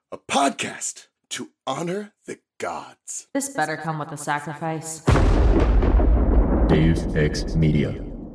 a podcast to honor the gods. This better come with a sacrifice. Dave X Media.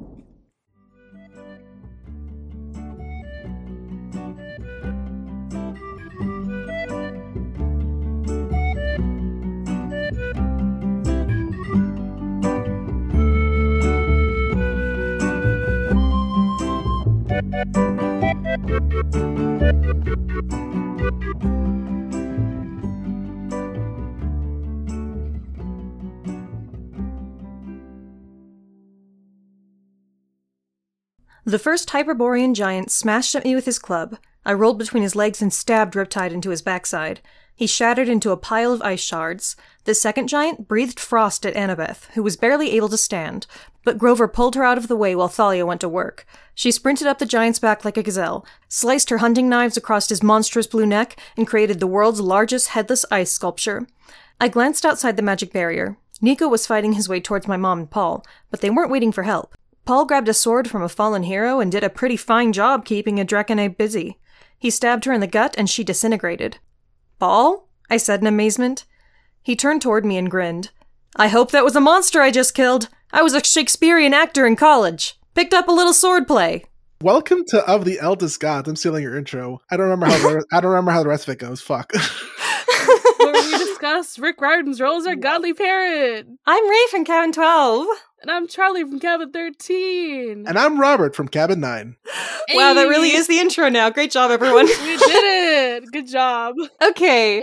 The first Hyperborean giant smashed at me with his club. I rolled between his legs and stabbed Riptide into his backside. He shattered into a pile of ice shards. The second giant breathed frost at Annabeth, who was barely able to stand, but Grover pulled her out of the way while Thalia went to work. She sprinted up the giant's back like a gazelle, sliced her hunting knives across his monstrous blue neck, and created the world's largest headless ice sculpture. I glanced outside the magic barrier. Nico was fighting his way towards my mom and Paul, but they weren't waiting for help. Paul grabbed a sword from a fallen hero and did a pretty fine job keeping a Draconite busy. He stabbed her in the gut and she disintegrated. "Paul?" I said in amazement. He turned toward me and grinned. "I hope that was a monster I just killed. I was a Shakespearean actor in college. Picked up a little swordplay." Welcome to Of the Eldest Gods. I'm stealing your intro. I don't remember how the rest of it goes. Fuck. Where we discuss Rick Riordan's role as our godly parent. I'm Ray from Cabin 12. And I'm Charlie from Cabin 13. And I'm Robert from Cabin 9. Wow, that really is the intro now. Great job, everyone. We did it. Good job. Okay.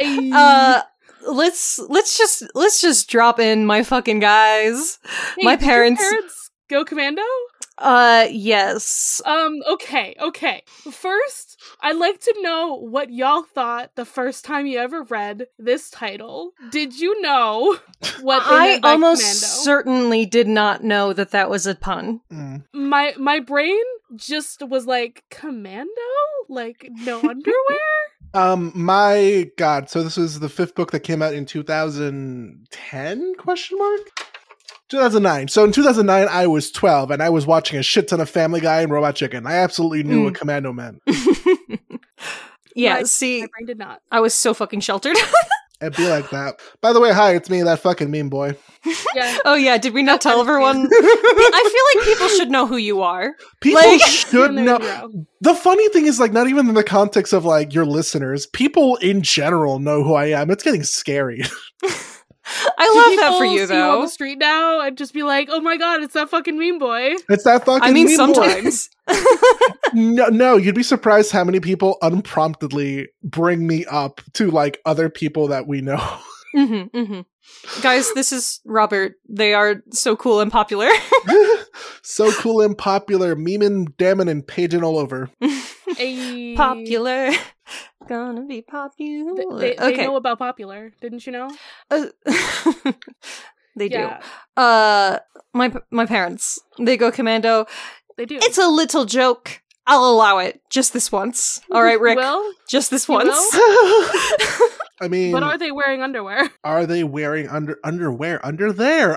Let's just drop in my fucking guys. Hey, My did parents. your parents go commando? Yes. Okay. First, I'd like to know what y'all thought the first time you ever read this title. Did you know what they I meant by almost commando? certainly did not know that was a pun. Mm. My brain just was like, commando? Like, no underwear? My God. So this was the fifth book that came out in 2010? 2009. So in 2009, I was 12, and I was watching a shit ton of Family Guy and Robot Chicken. I absolutely knew what commando meant. Yeah, My see, brain did not. I was so fucking sheltered. It'd be like that. By the way, hi, it's me, that fucking meme boy. Yeah. Oh yeah, did we not tell everyone? I feel like people should know who you are. People Like- should know. The funny thing is, like, not even in the context of, like, your listeners, people in general know who I am. It's getting scary. I Do love that for people you, see you on though. the street now and just be like, "Oh my god, it's that fucking meme boy." It's that fucking I mean, meme boy. sometimes. No, you'd be surprised how many people unpromptedly bring me up to, like, other people that we know. Guys, this is Robert. They are so cool and popular. So cool and popular, memeing, damning, and paging all over. Ay. Popular. Gonna be popular. They Okay. know about popular, didn't you know? They do. Yeah. My parents, they go commando. They do. It's a little joke. I'll allow it. Just this once. All right, Rick. Well, Just this you once. I mean, but are they wearing underwear? are they wearing underwear under there?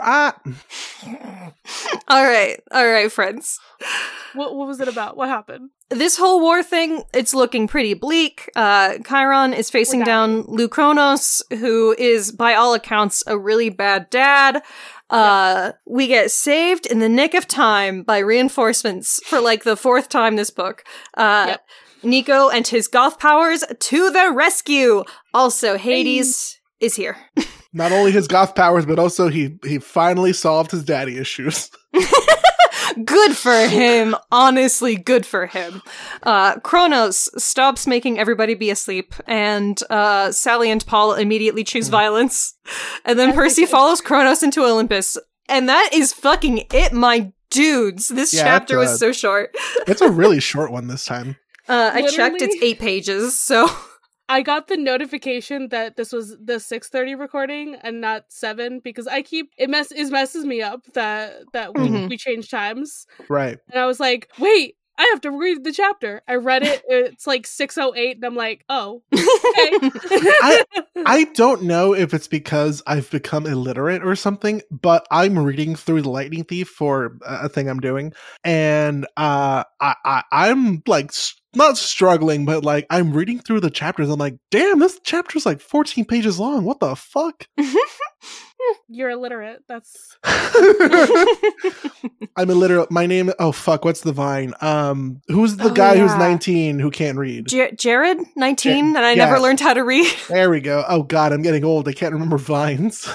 All right, friends. What was it about? What happened? This whole war thing, it's looking pretty bleak. Chiron is facing We're dying. down Lucronos, who is, by all accounts, a really bad dad. We get saved in the nick of time by reinforcements for, like, the fourth time this book. Yep. Nico and his goth powers to the rescue! Also, Hades is here. Not only his goth powers, but also he finally solved his daddy issues. Good for him. Honestly, good for him. Kronos stops making everybody be asleep, and Sally and Paul immediately choose violence. And then Percy follows Kronos into Olympus. And that is fucking it, my dudes. This Yeah, chapter that's was so short. It's a really short one this time. I checked, it's Literally- 8 pages, so... I got the notification that this was the 6:30 recording and not 7 because it messes me up that we changed times. Right. And I was like, wait, I have to read the chapter. I read it. It's like 6:08, and I'm like, oh, okay. I don't know if it's because I've become illiterate or something, but I'm reading through The Lightning Thief for a thing I'm doing, and I'm like not struggling, but like I'm reading through the chapters. I'm like, damn, this chapter's like 14 pages long. What the fuck? You're illiterate. That's I'm illiterate. My name. Oh fuck. What's the Vine? Who's the guy who's 19 who can't read? Jared, 19, and I never learned how to read. There we go. Oh god, I'm getting old. I can't remember Vines.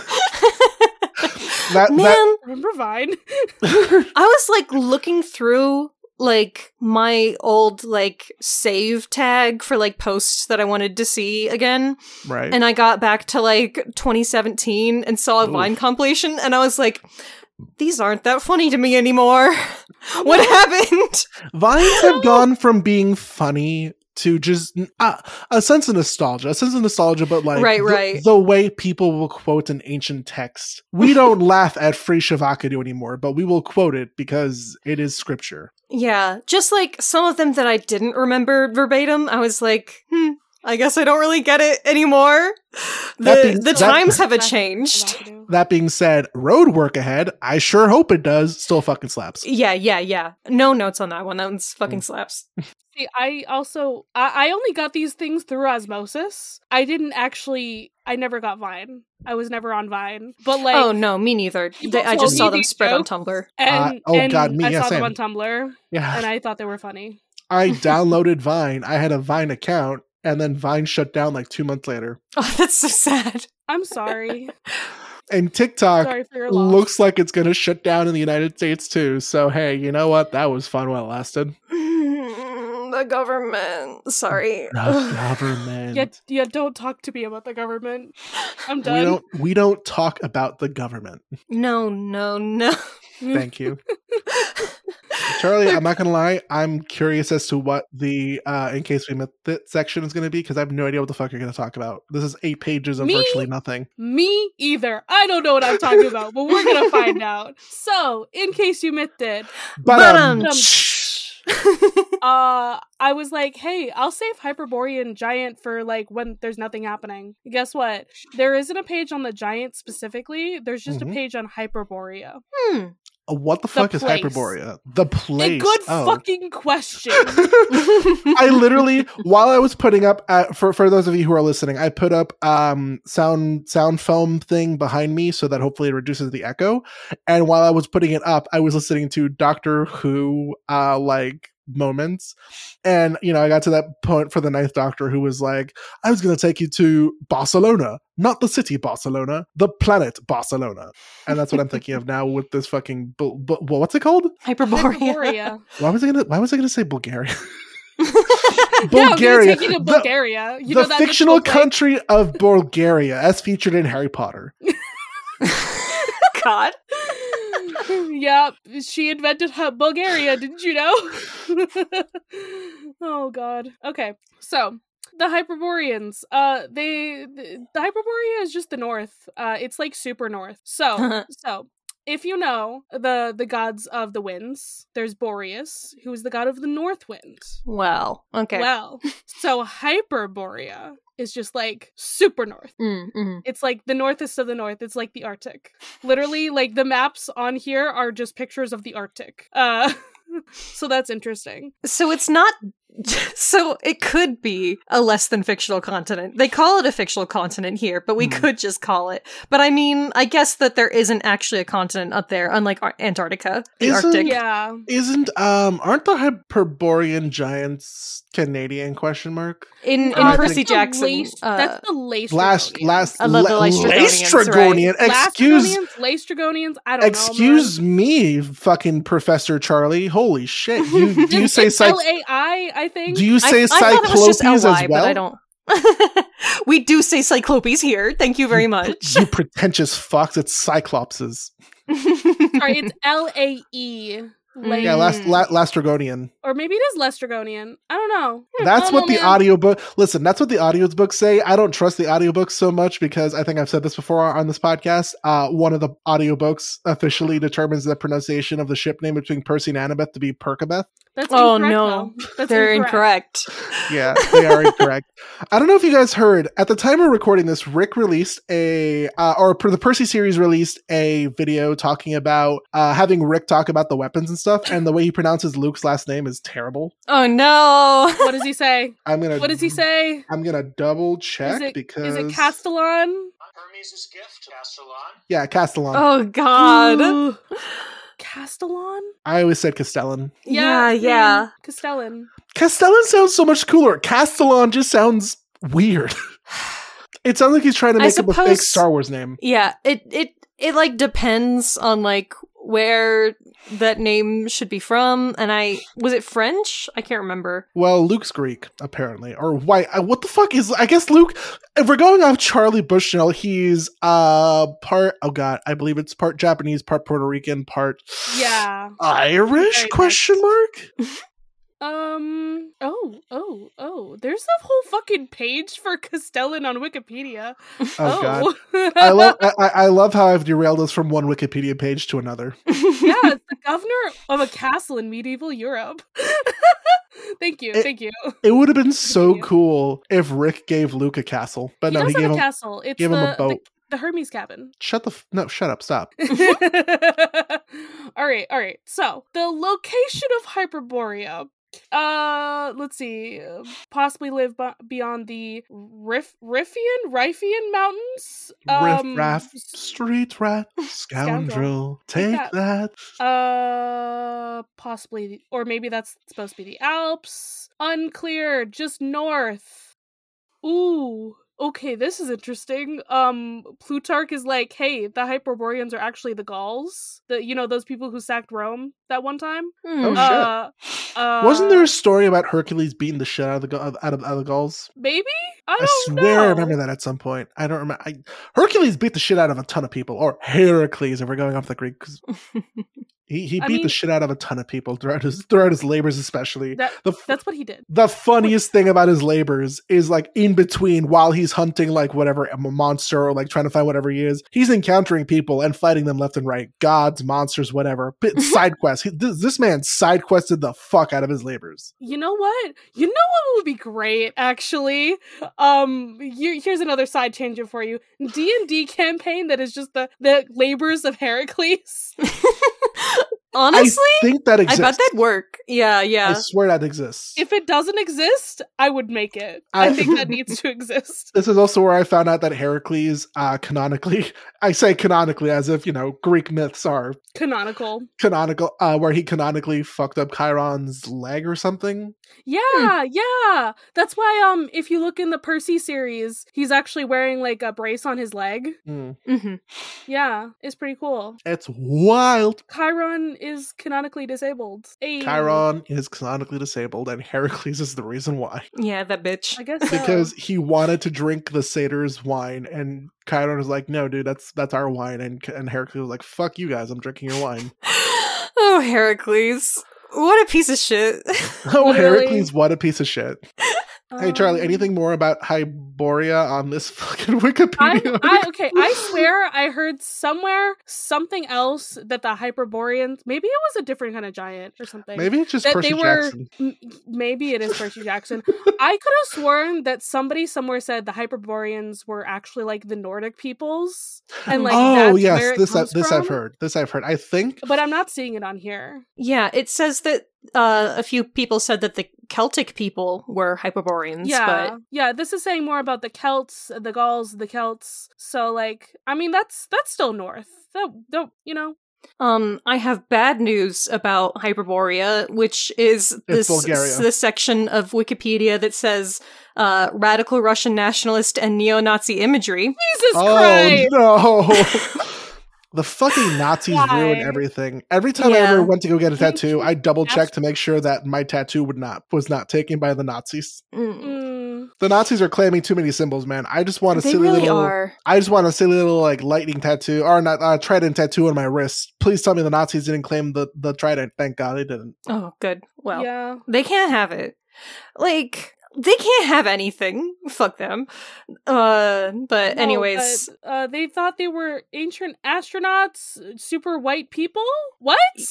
remember Vine? I was like looking through like my old like save tag for like posts that I wanted to see again. Right. And I got back to like 2017 and saw a Vine compilation and I was like, these aren't that funny to me anymore. What happened? Vines have gone from being funny to just a sense of nostalgia, but like right. The way people will quote an ancient text. We don't laugh at Free Shavakadu anymore, but we will quote it because it is scripture. Yeah, just like some of them that I didn't remember verbatim, I was like, I guess I don't really get it anymore. The times have changed. That being said, road work ahead. I sure hope it does. Still fucking slaps. Yeah. No notes on that one. That one's fucking slaps. See, I only got these things through osmosis. I never got Vine. I was never on Vine. But like, oh no, me neither. I just saw them spread on Tumblr. And I saw them on Tumblr. Yeah. And I thought they were funny. I downloaded Vine. I had a Vine account. And then Vine shut down like 2 months later. Oh, that's so sad. I'm sorry. And TikTok looks like it's going to shut down in the United States too. So, hey, you know what? That was fun while it lasted. The government. Sorry. The government. Yeah, don't talk to me about the government. I'm done. We don't talk about the government. No. Thank you. Charlie, I'm not gonna lie, I'm curious as to what the in case we missed it section is gonna be, because I have no idea what the fuck you're gonna talk about. This is 8 pages of virtually nothing. Me either. I don't know what I'm talking about, but we're gonna find out. So, in case you missed it, I was like, hey, I'll save Hyperborean Giant for like when there's nothing happening. Guess what? There isn't a page on the Giant specifically. There's just a page on Hyperborea. What the fuck is Hyperborea? The place. A good fucking question. I literally, while I was putting up, for those of you who are listening, I put up sound foam thing behind me so that hopefully it reduces the echo. And while I was putting it up, I was listening to Doctor Who moments, and I got to that point for the 9th Doctor who was like, I was going to take you to Barcelona, not the city Barcelona, the planet Barcelona. And that's what I'm thinking of now with this fucking what's it called? Hyperborea. Why was I going to say Bulgaria? Bulgaria. Yeah, to Bulgaria. The fictional country of Bulgaria, as featured in Harry Potter. God. Yeah, she invented Bulgaria, didn't you know? Oh god. Okay, so the Hyperboreans, the Hyperborea is just the north. It's like super north. So if you know the gods of the winds, there's Boreas, who is the god of the north wind. Well, okay. Well, so Hyperborea is just like super north. Mm-hmm. It's like the northest of the north. It's like the Arctic. Literally, like the maps on here are just pictures of the Arctic. So that's interesting. So it's not. So it could be a less than fictional continent. They call it a fictional continent here, but we could just call it. But I mean, I guess that there isn't actually a continent up there, unlike Antarctica, the Arctic. Yeah. Aren't the Hyperborean giants Canadian ? In Percy Jackson. That's the Laestrygonians. I love the Laestrygonian. Laestrygonians. I don't know. Excuse me, fucking Professor Charlie. Holy shit. Do you say LAI, I think. Do you say Cyclopes as well? But I don't. We do say Cyclopes here. Thank you very much. You pretentious fucks. It's Cyclopses. Sorry, it's LAE. Yeah, Laestrygonian. Or maybe it is Laestrygonian. I don't know. That's what the audiobook... Listen, that's what the audiobooks say. I don't trust the audiobooks so much because I think I've said this before on this podcast. One of the audiobooks officially determines the pronunciation of the ship name between Percy and Annabeth to be Perkabeth. That's Oh incorrect, no, though. That's they're incorrect. Yeah, they are incorrect. I don't know if you guys heard, at the time of recording this, Rick released the Percy series released a video talking about having Rick talk about the weapons and stuff, and the way he pronounces Luke's last name is terrible. Oh no. What does he say? What does he say? I'm gonna double check Is because it Castellan? Hermes' gift, Castellan. Yeah, Castellan. Oh god. Ooh. Castellan? I always said Castellan. Yeah. Castellan. Castellan sounds so much cooler. Castellan just sounds weird. It sounds like he's trying to make up a fake Star Wars name. Yeah, it like depends on like where that name should be from, and was it French? I can't remember. Well, Luke's Greek, apparently. Or white. What the fuck is... I guess Luke... If we're going off Charlie Bushnell, he's part... Oh god, I believe it's part Japanese, part Puerto Rican, part... Yeah. Irish? Question mark? There's a whole fucking page for Castellan on Wikipedia. Oh god. I love how I've derailed us from one Wikipedia page to another. Yeah, it's the governor of a castle in medieval Europe. Thank you. It would have been so cool if Rick gave Luke a castle. But no, he gave him a castle. It's gave him a boat. The Hermes cabin. Shut up, stop. All right. So, the location of Hyperborea. Let's see. Possibly live beyond the Riffian Mountains. Riff-raff, street rat, scoundrel, take that. Possibly, or maybe that's supposed to be the Alps. Unclear, just north. Ooh. Okay, this is interesting. Plutarch is like, hey, the Hyperboreans are actually the Gauls. Those people who sacked Rome that one time. Oh shit! Wasn't there a story about Hercules beating the shit out of the Gauls? Maybe? I swear I remember that at some point. I don't remember. Hercules beat the shit out of a ton of people, or Heracles if we're going off the Greek. He beat the shit out of a ton of people throughout his labors, especially. That's what he did. The funniest thing about his labors is like in between, while he's hunting like whatever a monster or like trying to find whatever he is, he's encountering people and fighting them left and right, gods, monsters, whatever. Side quests. This man side quested the fuck out of his labors. You know what? Would be great actually? Here's another side tangent for you. D&D campaign that is just the labors of Heracles. Honestly, I think that exists. I bet that'd work. Yeah. I swear that exists. If it doesn't exist, I would make it. I think that needs to exist. This is also where I found out that Heracles, canonically, I say canonically as if, Greek myths are canonical, where he canonically fucked up Chiron's leg or something. Yeah. That's why, if you look in the Percy series, he's actually wearing like a brace on his leg. Mm-hmm. Yeah, it's pretty cool. It's wild. Chiron is canonically disabled. Chiron is canonically disabled, and Heracles is the reason why. Yeah, that bitch. I guess so. Because he wanted to drink the satyr's wine, and Chiron was like, "No, dude, that's our wine." And Heracles was like, "Fuck you guys, I'm drinking your wine." Oh, Heracles. What a piece of shit. Oh, Heracles, what a piece of shit. Hey, Charlie, anything more about Hyborea on this fucking Wikipedia? I swear I heard somewhere something else that the Hyperboreans, maybe it was a different kind of giant or something. Maybe it's just Percy Jackson. Maybe it is Percy Jackson. I could have sworn that somebody somewhere said the Hyperboreans were actually like the Nordic peoples. And like, this I've heard. I think. But I'm not seeing it on here. Yeah, it says that a few people said that the Celtic people were Hyperboreans. Yeah, this is saying more about the Celts, the Gauls, the Celts. So, like, I mean, that's still north. I have bad news about Hyperborea, which is this section of Wikipedia that says radical Russian nationalist and neo-Nazi imagery. Jesus Christ! Oh, no! The fucking Nazis ruin everything. Every time I ever went to go get a tattoo, I double checked to make sure that my tattoo was not taken by the Nazis. The Nazis are claiming too many symbols, man. I just want a silly little like lightning tattoo or not trident tattoo on my wrist. Please tell me the Nazis didn't claim the trident. Thank God they didn't. Oh, good. Well, they can't have it. Like, they can't have anything. Fuck them. Anyways. They thought they were ancient astronauts, super white people? What?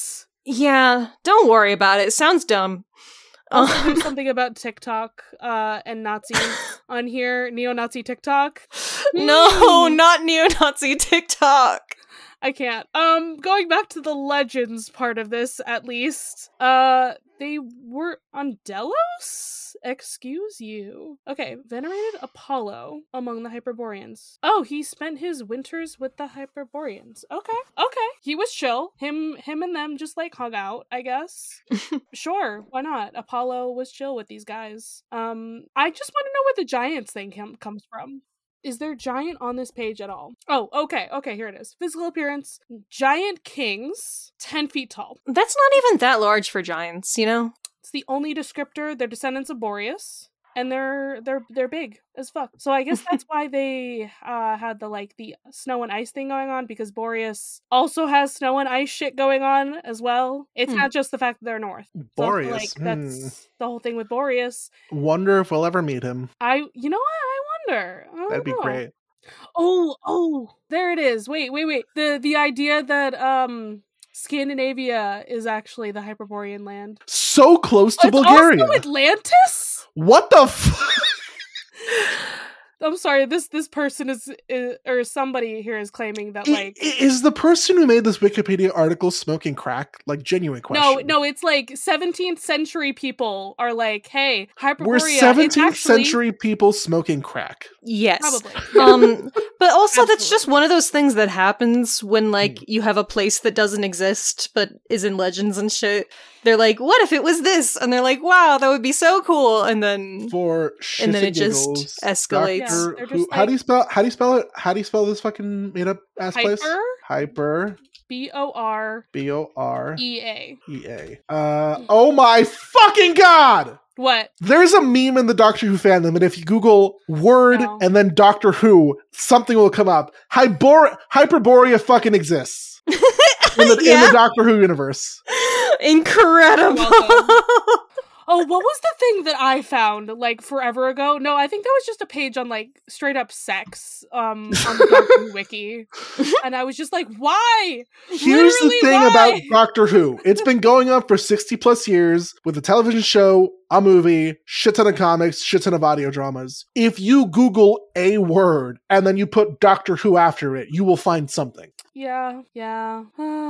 Yeah, don't worry about it. It sounds dumb. Also, there's something about TikTok and Nazis on here. Neo-Nazi TikTok. No, not neo-Nazi TikTok. I can't. Going back to the legends part of this, at least. They were on Delos? Excuse you. Okay, venerated Apollo among the Hyperboreans. Oh, he spent his winters with the Hyperboreans. Okay. He was chill. Him and them just like hung out, I guess. Sure, why not? Apollo was chill with these guys. I just want to know where the giants thing comes from. Is there giant on this page at all? Oh, okay, here it is. Physical appearance, giant kings, 10 feet tall. That's not even that large for giants, you know? It's the only descriptor. They're descendants of Boreas, and they're big as fuck. So I guess that's why they had the snow and ice thing going on, because Boreas also has snow and ice shit going on as well. It's not just the fact that they're north. Boreas. So, that's the whole thing with Boreas. Wonder if we'll ever meet him. You know what? I wonder. That'd be great. Oh, there it is. Wait. The idea that Scandinavia is actually the Hyperborean land. So close to Bulgaria. Also Atlantis? What the fuck? I'm sorry, this person is or somebody here is claiming that is the person who made this Wikipedia article smoking crack? Like, genuine question. No, it's like 17th century people are like, hey, Hyperborea. We're 17th century people smoking crack. Yes. Probably. But also that's just one of those things that happens when you have a place that doesn't exist but is in legends and shit. They're like, what if it was this? And they're like, wow, that would be so cool. And then it just escalates. How do you spell it? How do you spell this fucking made up ass place? Hyper. BOREA. Oh my fucking god! What? There's a meme in the Doctor Who fandom, and if you Google word and then Doctor Who, something will come up. Hyperborea fucking exists. In the Doctor Who universe. Incredible. Oh, what was the thing that I found forever ago? No, I think that was just a page on straight up sex on the Doctor Who wiki. And I was just like, why? Here's the thing about Doctor Who. It's been going on for 60 plus years with a television show, a movie, shit ton of comics, shit ton of audio dramas. If you Google a word and then you put Doctor Who after it, you will find something. Yeah. Yeah,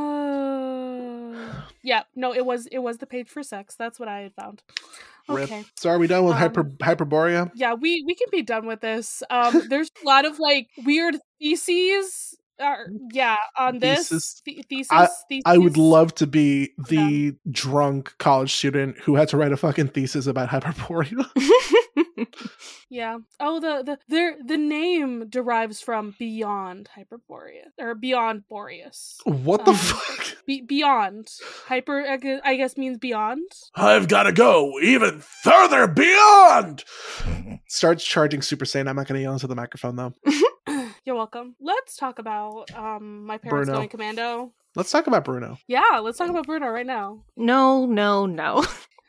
no, it was the page for sex. That's what I had found. Okay. Rip. So are we done with Hyperborea? Yeah, we can be done with this. There's a lot of weird theses. On this thesis. I would love to be the drunk college student who had to write a fucking thesis about Hyperborea. Yeah. Oh, the name derives from beyond Hyperborea or beyond Boreas. What the fuck? Beyond hyper, I guess means beyond. I've got to go even further beyond. Starts charging Super Saiyan. I'm not going to yell into the microphone though. You're welcome. Let's talk about my parents Bruno. going commando. Let's talk about Bruno. Yeah, let's talk about Bruno right now. No.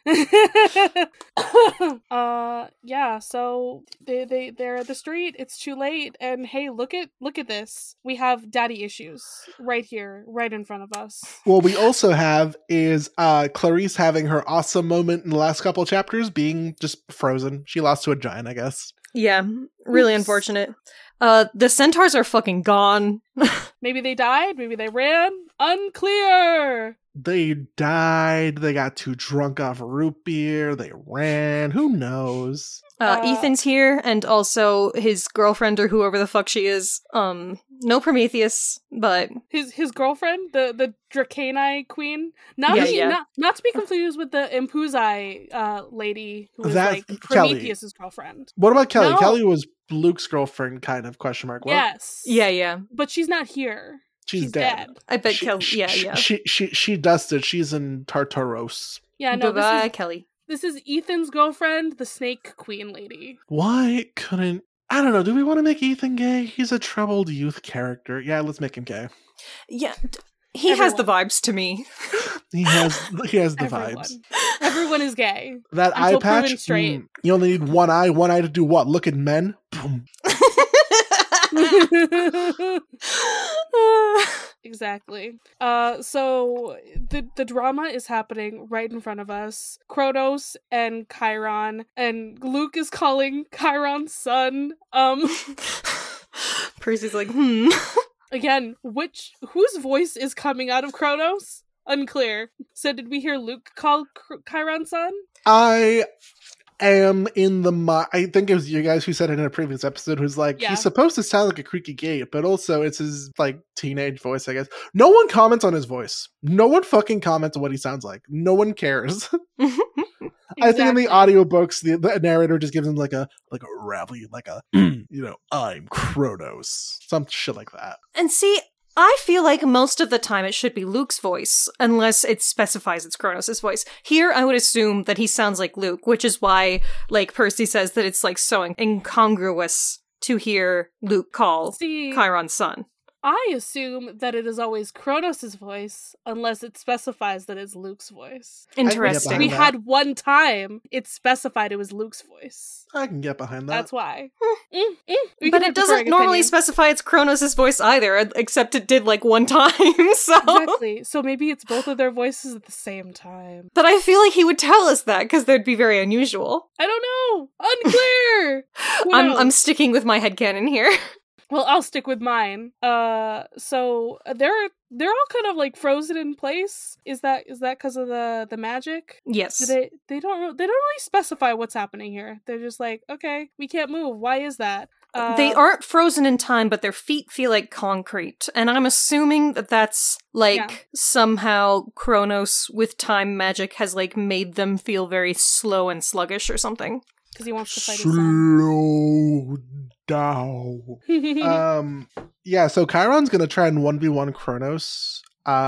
So they're at the street, it's too late, and hey, look at this. We have daddy issues right here, right in front of us. What we also have is Clarice having her awesome moment in the last couple of chapters being just frozen. She lost to a giant, I guess. Yeah, really unfortunate. The centaurs are fucking gone. Maybe they died, maybe they ran. Unclear. They died. They got too drunk off root beer. They ran. Who knows? Ethan's here, and also his girlfriend or whoever the fuck she is. No Prometheus, but his girlfriend, the Dracani queen. Not to be confused with the Impuzai lady who was Prometheus's girlfriend. What about Kelly? No. Kelly was Luke's girlfriend, kind of, question mark. What? Yes. Yeah. But she's not here. She's dead. I bet Kelly. She dusted. She's in Tartaros. Yeah, no. Bye-bye, Kelly. This is Ethan's girlfriend, the Snake Queen lady. Why couldn't... I don't know. Do we want to make Ethan gay? He's a troubled youth character. Yeah, let's make him gay. Yeah, he has the vibes to me. He has the vibes. Everyone is gay. That eye patch, straight. You only need one eye to do what? Look at men? Boom. Exactly. So the drama is happening right in front of us. Kronos and Chiron, and Luke is calling Chiron's son. Percy's like, Again, whose voice is coming out of Kronos? Unclear. So did we hear Luke call Chiron's son? I am in the I think it was you guys who said it in a previous episode, who's like, Yeah. he's supposed to sound like a creaky gate, but also it's his like teenage voice, I guess. No one comments on his voice. No one fucking comments on what he sounds like. No one cares. I think in the audiobooks, the narrator just gives him like a ravelly, like a I'm Kronos. Some shit like that. And see, I feel like most of the time it should be Luke's voice, unless it specifies it's Kronos' voice. Here, I would assume that he sounds like Luke, which is why, like, Percy says that it's, like, so incongruous to hear Luke call Chiron's son. I assume that it is always Kronos' voice, unless it specifies that it's Luke's voice. Interesting. We had one time it specified it was Luke's voice. I can get behind that. That's why. But it doesn't normally specify it's Kronos' voice either, except it did like one time, so... Exactly. So maybe it's both of their voices at the same time. But I feel like he would tell us that, because that'd be very unusual. I don't know! Unclear! I'm sticking with my headcanon here. Well, I'll stick with mine. So they're all kind of like frozen in place. Is that because of the magic? Yes. They don't really specify what's happening here. They're just like, okay, we can't move. Why is that? They aren't frozen in time, but their feet feel like concrete. And I'm assuming that that's like somehow Kronos with time magic has like made them feel very slow and sluggish or something. Because he wants to fight his son. Slow down. Yeah, so Chiron's gonna try and 1v1 Kronos.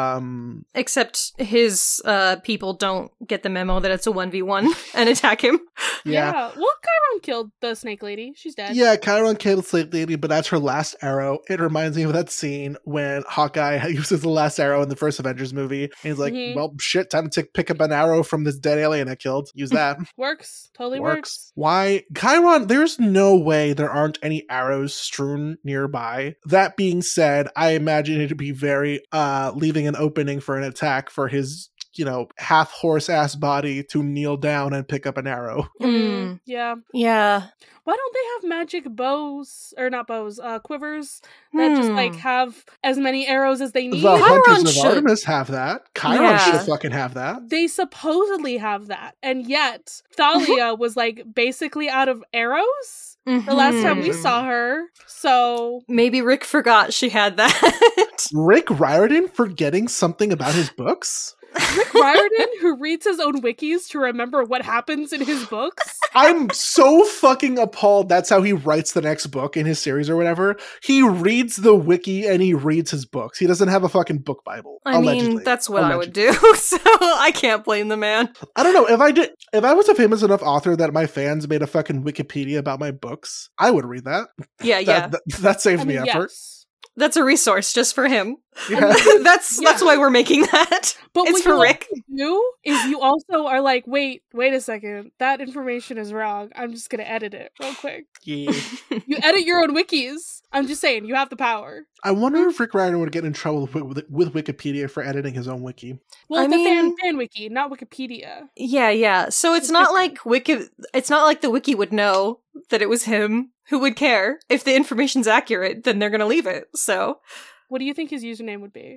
Except his people don't get the memo that it's a 1v1 and attack him. Yeah. Well, Chiron killed the snake lady. She's dead. Yeah, Chiron killed the slave lady, but that's her last arrow. It reminds me of that scene when Hawkeye uses the last arrow in the first Avengers movie. And he's like, well, shit, time to pick up an arrow from this dead alien I killed. Use that. Works. Totally works. Why? Chiron, there's no way there aren't any arrows strewn nearby. That being said, I imagine it to be very, leaving an opening for an attack for his, half horse ass body to kneel down and pick up an arrow. Yeah. Yeah. Why don't they have magic bows, or not bows, quivers that just like have as many arrows as they need? The Hunters of Artemis have that. Chiron should fucking have that. They supposedly have that, and yet Thalia was like basically out of arrows the last time we saw her. So maybe Rick forgot she had that. Rick Riordan forgetting something about his books? Rick Riordan, who reads his own wikis to remember what happens in his books? I'm so fucking appalled that's how he writes the next book in his series or whatever. He reads the wiki and he reads his books. He doesn't have a fucking book Bible. I mean, that's what I would do, so I can't blame the man. I don't know, if I was a famous enough author that my fans made a fucking Wikipedia about my books, I would read that. Yeah, that saves me effort. Yes. That's a resource just for him. Yeah. That's why we're making that. But it's for Rick. What you do is you also are like, wait a second, that information is wrong. I'm just gonna edit it real quick. Yeah. You edit your own wikis. I'm just saying, you have the power. I wonder if Rick Riordan would get in trouble with Wikipedia for editing his own wiki. Well, fan wiki, not Wikipedia. Yeah. So it's not like it's not like the wiki would know that it was him. Who would care? If the information's accurate, then they're gonna leave it. So what do you think his username would be?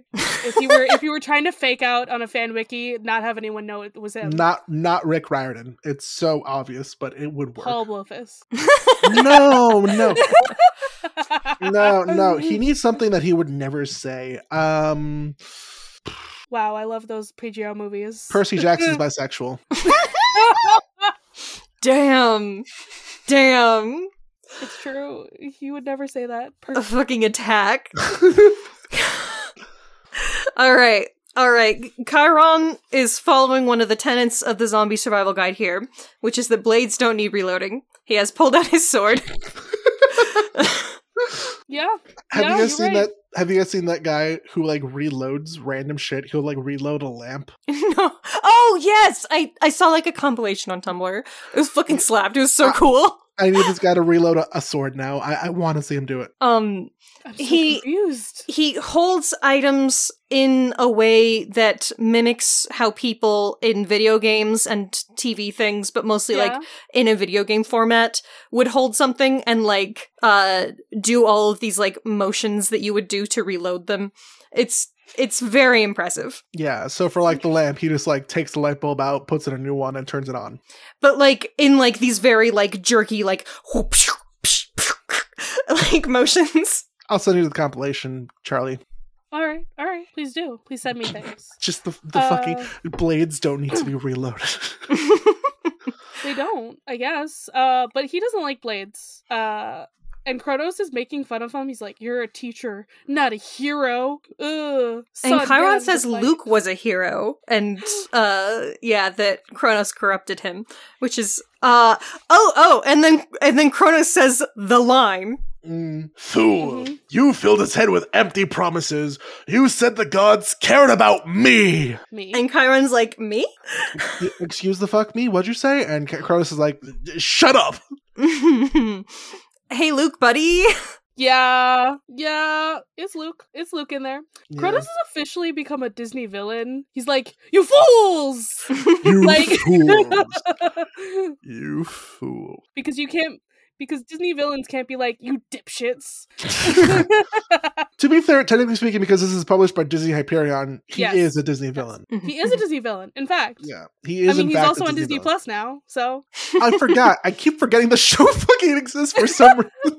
If you were trying to fake out on a fan wiki, not have anyone know it was him. Not Rick Riordan. It's so obvious, but it would work. Paul Blowfist. No. He needs something that he would never say. Wow, I love those PGO movies. Percy Jackson's bisexual. Damn. It's true. He would never say that. A fucking attack. All right. Chiron is following one of the tenets of the zombie survival guide here, which is that blades don't need reloading. He has pulled out his sword. Yeah. Have you guys seen that? Have you guys seen that guy who like reloads random shit? He'll like reload a lamp. No. Oh Oh, yes! I saw like a compilation on Tumblr. It was fucking slapped. It was so cool. I need this guy to reload a sword now. I want to see him do it. I'm so confused. He holds items in a way that mimics how people in video games and TV things, but mostly like in a video game format, would hold something and like do all of these like motions that you would do to reload them. It's very impressive. Yeah, so for like the lamp, he just like takes the light bulb out, puts in a new one, and turns it on. But like in like these very like jerky like like motions. I'll send you the compilation, Charlie. All right. Please do. Please send me things. Just the fucking blades don't need to be reloaded. They don't, I guess. But he doesn't like blades. And Kronos is making fun of him. He's like, "You're a teacher, not a hero." Ugh. And Chiron says Luke was a hero, and that Kronos corrupted him, which is and then Kronos says the line. Fool, you filled his head with empty promises. You said the gods cared about me. And Chiron's like, me? Excuse the fuck me? What'd you say? And Kronos is like, shut up. Hey, Luke, buddy. Yeah, it's Luke. It's Luke in there. Yeah. Kronos has officially become a Disney villain. He's like, "You fools! You Like- fools. You fool. Because Disney villains can't be like, "You dipshits." To be fair, technically speaking, because this is published by Disney Hyperion, he Yes. is a Disney villain. He is a Disney villain. In fact, Yeah, he is. I mean, in he's fact, also a on Disney villain. Plus now. So I forgot. I keep forgetting the show fucking exists for some reason.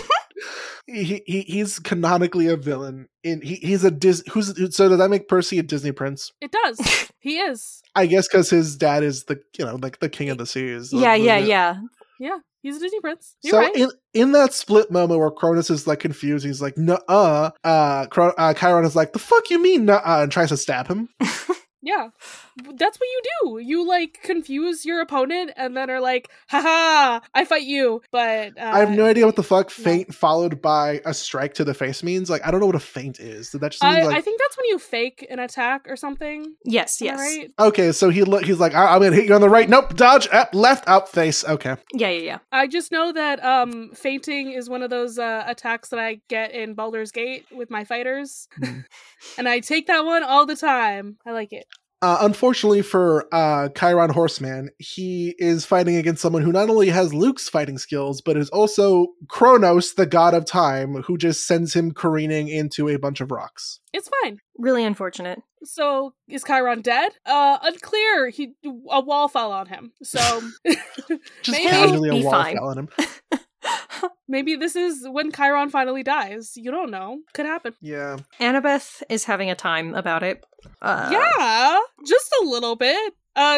He's canonically a villain. He's a so does that make Percy a Disney prince? it does. He is. I guess because his dad is the like the king of the seas. Yeah. Yeah, he's a Disney prince. You're So right. in that split moment where Cronus is like confused, he's like, "Nuh-uh." Chiron is like, "The fuck you mean, nuh-uh?" and tries to stab him. Yeah, that's what you do. You like confuse your opponent and then are like, "Haha, I fight you." But I have no idea what the fuck feint followed by a strike to the face means. Like, I don't know what a feint is. Did that just mean like? I think that's when you fake an attack or something. Yes. Am I right? Okay, so he's like, I'm gonna hit you on the right. Nope, dodge, up, left, up, face. Okay. Yeah. I just know that fainting is one of those attacks that I get in Baldur's Gate with my fighters. And I take that one all the time. I like it. Unfortunately for Chiron Horseman, he is fighting against someone who not only has Luke's fighting skills, but is also Kronos, the god of time, who just sends him careening into a bunch of rocks. It's fine. Really unfortunate. So is Chiron dead? Unclear. A wall fell on him. So Just maybe casually Be a wall fine. fell on him. maybe this is when Chiron finally dies. You don't know. Could happen. Yeah. Annabeth is having a time about it. Yeah, just a little bit.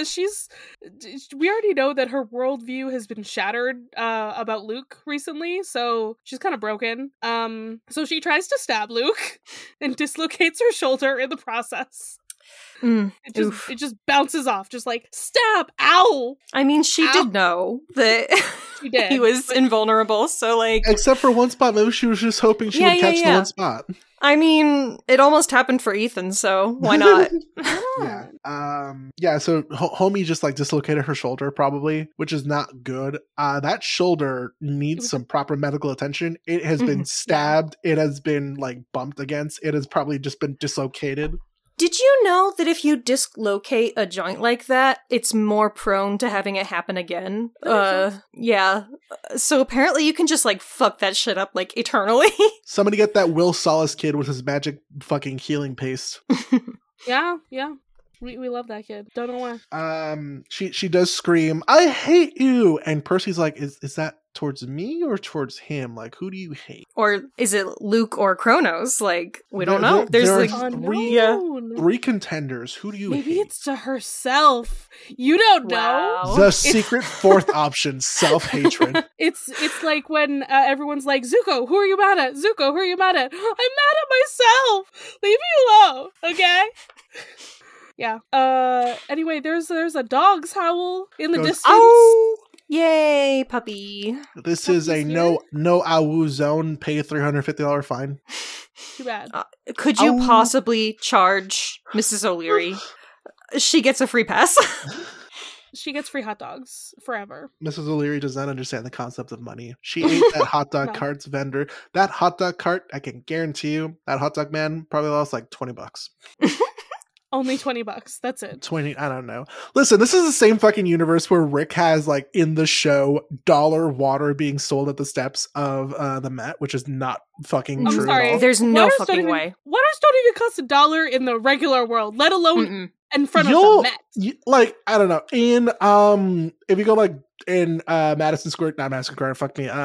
We already know that her worldview has been shattered about Luke recently, so she's kind of broken. So she tries to stab Luke and dislocates her shoulder in the process. It just bounces off, just like stab, ow. I mean, she did know that She did. he was invulnerable, so like, Except for one spot, maybe she was just hoping she would catch the one spot. I mean, it almost happened for Ethan, so why not? Yeah. So Homie just like dislocated her shoulder, probably, which is not good. That shoulder needs some proper medical attention. It has been stabbed. It has been like bumped against. It has probably just been dislocated. Did you know that if you dislocate a joint like that, it's more prone to having it happen again? Yeah. So apparently you can just like fuck that shit up like eternally. Somebody get that Will Solace kid with his magic fucking healing paste. Yeah. We love that kid. Don't know why. She does scream, "I hate you!" And Percy's like, is that towards me or towards him? Like, who do you hate? Or is it Luke or Kronos? Like, we don't know. There's there like Unknown. Three contenders. Who do you Maybe hate? it's to herself. You don't know. Wow. The secret fourth option, self-hatred. It's like when everyone's like, Zuko, who are you mad at? Zuko, who are you mad at? I'm mad at myself. Leave me alone, okay? Yeah. Anyway, there's a dog's howl in the Goes, distance. oh, yay, puppy. This is a no AWU zone, pay $350 fine. Too bad. Could you possibly charge Mrs. O'Leary she gets a free pass. She gets free hot dogs forever. Mrs. O'Leary does not understand the concept of money. She ate that hot dog No. cart's vendor. That hot dog cart, I can guarantee you, that hot dog man probably lost like $20. Only $20. That's it. 20, I don't know. Listen, this is the same fucking universe where Rick has, like, in the show, dollar water being sold at the steps of the Met, which is not fucking I'm true sorry. at all. There's no Waters don't fucking even- way. Waters don't even cost $1 in the regular world, let alone Mm-mm. in front of You'll- the Met. Like, I don't know. In, if you go, like, in Madison Square, not Madison Square, fuck me,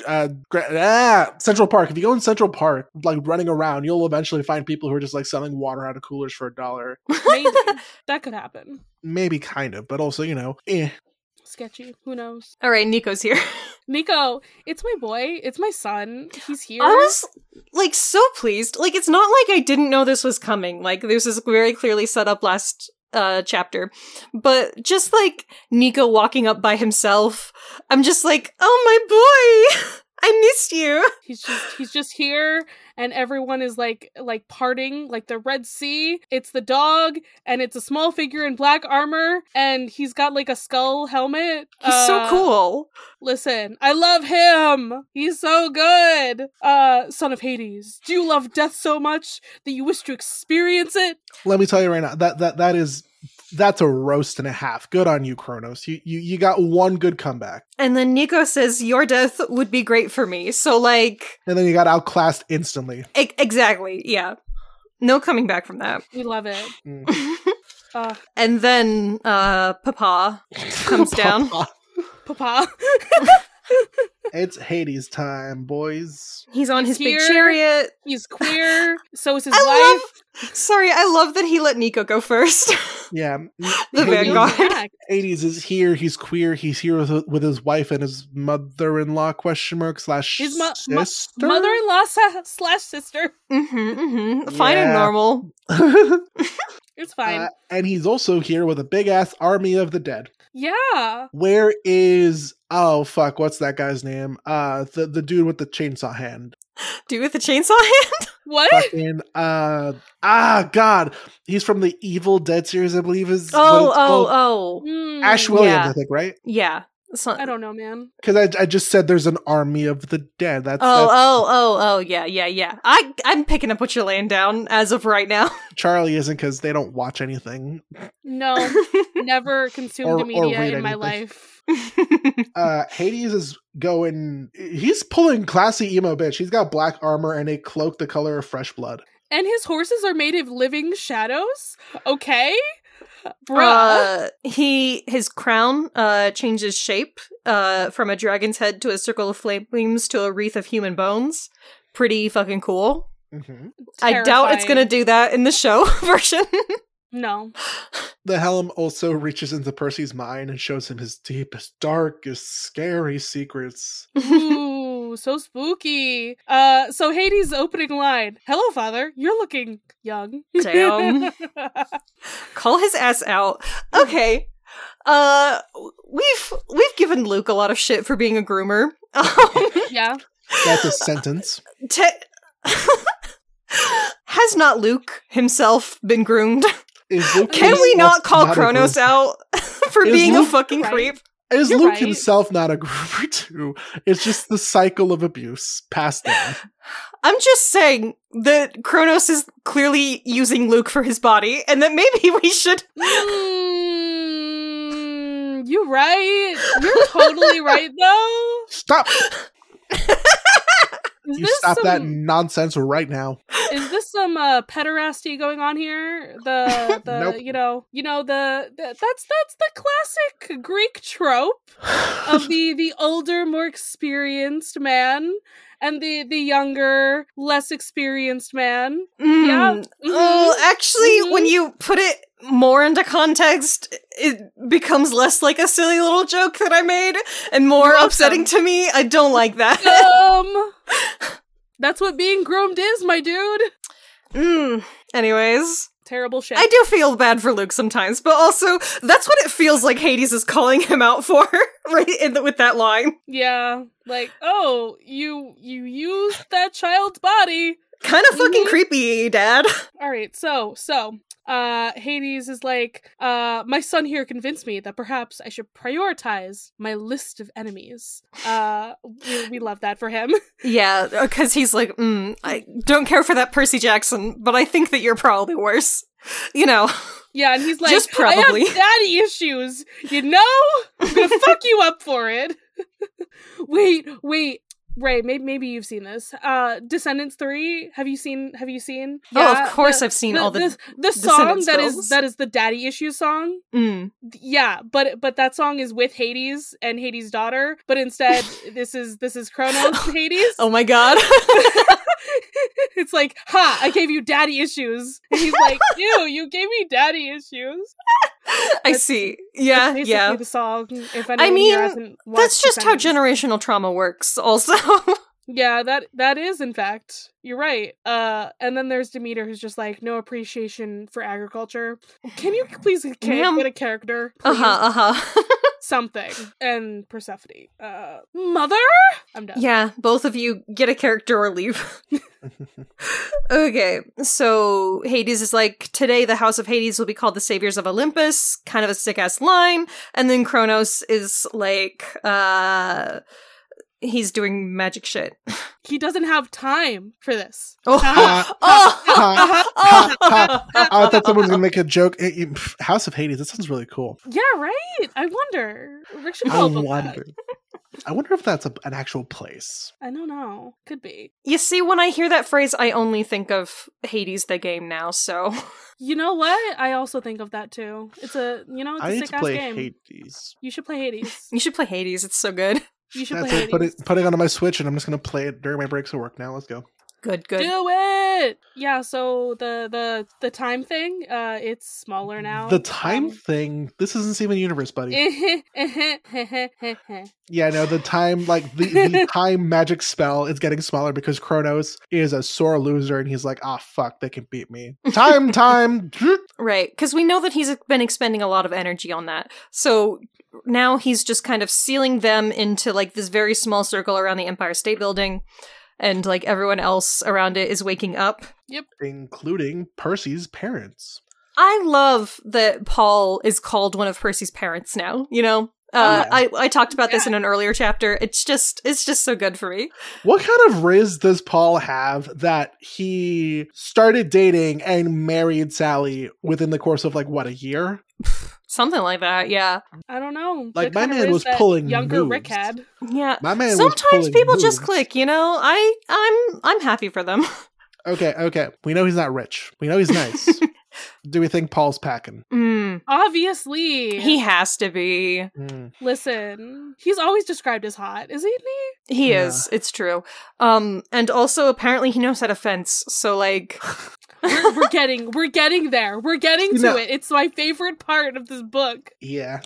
Central Park. If you go in Central Park, like, running around, you'll eventually find people who are just, like, selling water out of coolers for $1. Maybe. That could happen. Maybe, kind of, but also, you know, Sketchy. Who knows? All right, Nico's here. Nico, it's my boy. It's my son. He's here. I was like so pleased. Like it's not like I didn't know this was coming. Like this is very clearly set up last chapter. But just like Nico walking up by himself, I'm just like, "Oh my boy. I missed you." He's just here, and everyone is like parting like the Red Sea. It's the dog, and it's a small figure in black armor, and he's got like a skull helmet. He's so cool. Listen, I love him. He's so good. Son of Hades, do you love death so much that you wish to experience it? let me tell you right now, that's a roast and a half. Good on you, Kronos. You got one good comeback. And then Nico says, "Your death would be great for me." So like And then you got outclassed instantly. exactly. Yeah. No coming back from that. We love it. Mm. And then Papa comes down. Papa. It's Hades time, boys. He's on his He's big here. chariot. He's queer. So is his I wife. Sorry, I love that he let Nico go first. Yeah. The Vanguard. Back. Hades is here. He's queer. He's here with his wife and his mother-in-law / His sister. mother-in-law slash sister. Fine and Yeah. normal. It's fine. And he's also here with a big-ass army of the dead. Yeah. Where is... Oh, fuck. What's that guy's name? The dude with the chainsaw hand. Dude with the chainsaw hand? What? Fucking... God. He's from the Evil Dead series, I believe is what it's called. Oh. Ash Williams, Yeah. I think, right? Yeah. It's not- I don't know, man. Because I just said there's an army of the dead. That's Yeah. I'm picking up what you're laying down as of right now. Charlie isn't because they don't watch anything. No. Never consumed Or a media read in my anything. life. Hades is going... He's pulling classy emo bitch. He's got black armor and a cloak the color of fresh blood. And his horses are made of living shadows? Okay? Bruh. His crown changes shape from a dragon's head to a circle of flames to a wreath of human bones. Pretty fucking cool. Mm-hmm. I doubt it's gonna do that in the show version. No. The helm also reaches into Percy's mind and shows him his deepest, darkest, scary secrets. Ooh, so spooky. So Hades' opening line. Hello, father. You're looking young. Damn. Call his ass out. Okay. We've given Luke a lot of shit for being a groomer. Yeah. That's a sentence. Has not Luke himself been groomed? Is Luke Can we himself not call a Kronos groomer? out for Is being a Luke fucking right? creep? Is You're Luke right. himself not a groomer too? It's just the cycle of abuse passed down. I'm just saying that Kronos is clearly using Luke for his body, and that maybe we should. You're right. You're totally right, though. Stop! Is You this stop some, that nonsense right now. Is this some pederasty going on here? The Nope. you know that's the classic Greek trope of the older, more experienced man and the younger, less experienced man. Yeah. Oh, actually, Mhm. when you put it more into context, it becomes less like a silly little joke that I made and more You're upsetting welcome. to me. I don't like that. That's what being groomed is, my dude. Anyways, Terrible shit. I do feel bad for Luke sometimes, but also that's what it feels like Hades is calling him out for, right? With that line, Yeah, like, oh, you used that child's body. kind of fucking creepy, Dad. All right, so Hades is like, my son here convinced me that perhaps I should prioritize my list of enemies. We love that for him. Yeah, because he's like, I don't care for that Percy Jackson, but I think that you're probably worse. You know. Yeah, and he's like, just probably. I have daddy issues, you know? I'm gonna fuck you up for it. Wait, Ray, maybe you've seen this. Descendants 3, have you seen? Yeah, oh, of course I've seen all the song films. that is the daddy issues song. Yeah, but that song is with Hades and Hades' daughter, but instead this is Kronos Hades. Oh my god. It's like, ha, I gave you daddy issues. And he's like, ew, you gave me daddy issues. I see. Yeah, that's yeah. the song. If anyone here hasn't watched that's just how Descendants. generational trauma works, also. Yeah, that is, in fact. You're right. And then there's Demeter, who's just like, no appreciation for agriculture. Can you please get a character? Please? Something. And Persephone. Mother? I'm done. Yeah, both of you get a character or leave. Okay, so Hades is like, today the House of Hades will be called the Saviors of Olympus. Kind of a sick-ass line. And then Kronos is like, he's doing magic shit. He doesn't have time for this. I thought someone was gonna make a joke. House of Hades. That sounds really cool. Yeah, right. I wonder. Rick should I help with wonder. that. I wonder if that's an actual place. I don't know. Could be. You see, when I hear that phrase, I only think of Hades the game now, so... You know what? I also think of that too. It's a I need to sick-ass play game. Hades. You should play Hades. You should play Hades, it's so good. You should That's play it. Hades. Put it onto my Switch, and I'm just gonna play it during my breaks at work. Now, let's go. Good. Do it! Yeah, so the time thing, it's smaller now. The time thing. This isn't Steven Universe, buddy. Yeah, no, the time, like the time magic spell is getting smaller because Kronos is a sore loser, and he's like, fuck, they can beat me. Time. Right, because we know that he's been expending a lot of energy on that. So now he's just kind of sealing them into like this very small circle around the Empire State Building, and like everyone else around it is waking up. Yep. Including Percy's parents. I love that Paul is called one of Percy's parents now, you know? I talked about this in an earlier chapter. It's just so good for me. What kind of riz does Paul have that he started dating and married Sally within the course of a year? Something like that, yeah. I don't know. Like, The my kind of man riz was that pulling younger moves. Rick had. Yeah. My man was Sometimes pulling people just moves. click, you know? I'm happy for them. Okay. We know he's not rich. We know he's nice. Do we think Paul's packing? Obviously. He has to be. Listen, he's always described as hot, isn't he? He is. It's true. And also apparently he knows how to fence. So like we're getting there. We're getting to it. It's my favorite part of this book. Yeah.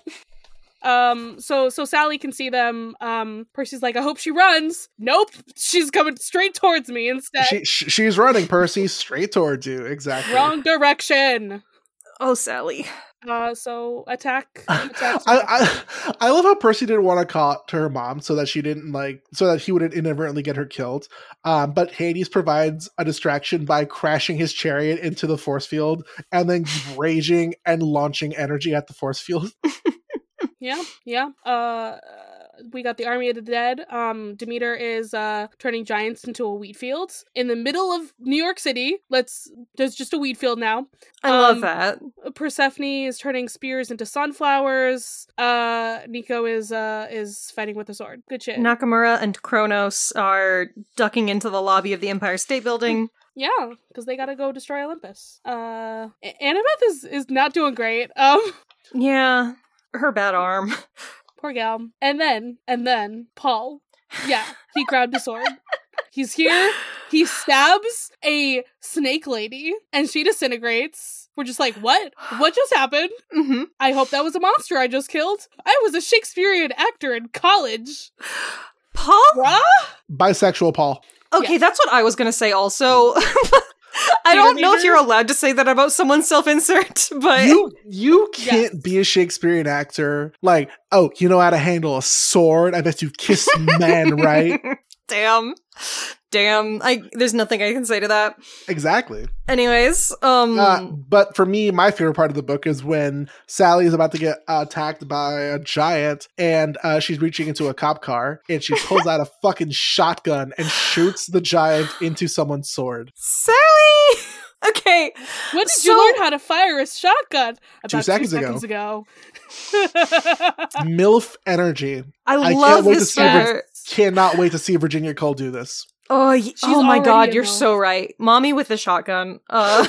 So Sally can see them. Percy's like, I hope she runs. Nope, she's coming straight towards me instead. She's running, Percy, straight towards you. Exactly. Wrong direction. Oh, Sally. So attack. I love how Percy didn't want to call it to her mom so that she didn't so that he wouldn't inadvertently get her killed. But Hades provides a distraction by crashing his chariot into the force field and then raging and launching energy at the force field. Yeah. We got the army of the dead. Demeter is turning giants into a wheat field in the middle of New York City. There's just a wheat field now. I love that. Persephone is turning spears into sunflowers. Nico is fighting with a sword. Good shit. Nakamura and Kronos are ducking into the lobby of the Empire State Building. Yeah, because they gotta go destroy Olympus. Annabeth is not doing great. Yeah. Her bad arm. Poor gal. And then Paul. Yeah, he grabbed a sword. He's here. He stabs a snake lady and she disintegrates. We're just like, what? What just happened? Mm-hmm. I hope that was a monster I just killed. I was a Shakespearean actor in college. Paul? Bruh? Bisexual Paul. Okay, Yes. that's what I was going to say also. I don't know if you're allowed to say that about someone's self-insert, but... You can't be a Shakespearean actor. Like, you know how to handle a sword? I bet you kissed men, right? Damn. damn. There's nothing I can say to that. Exactly. Anyways, but for me, my favorite part of the book is when Sally is about to get attacked by a giant, and she's reaching into a cop car, and she pulls out a fucking shotgun and shoots the giant into someone's sword. Sally! Okay. When did you learn how to fire a shotgun? About 2 seconds ago. MILF energy. I love this part. Cannot wait to see Virginia Cole do this. Oh, oh my god, you're MILF. so right. Mommy with the shotgun.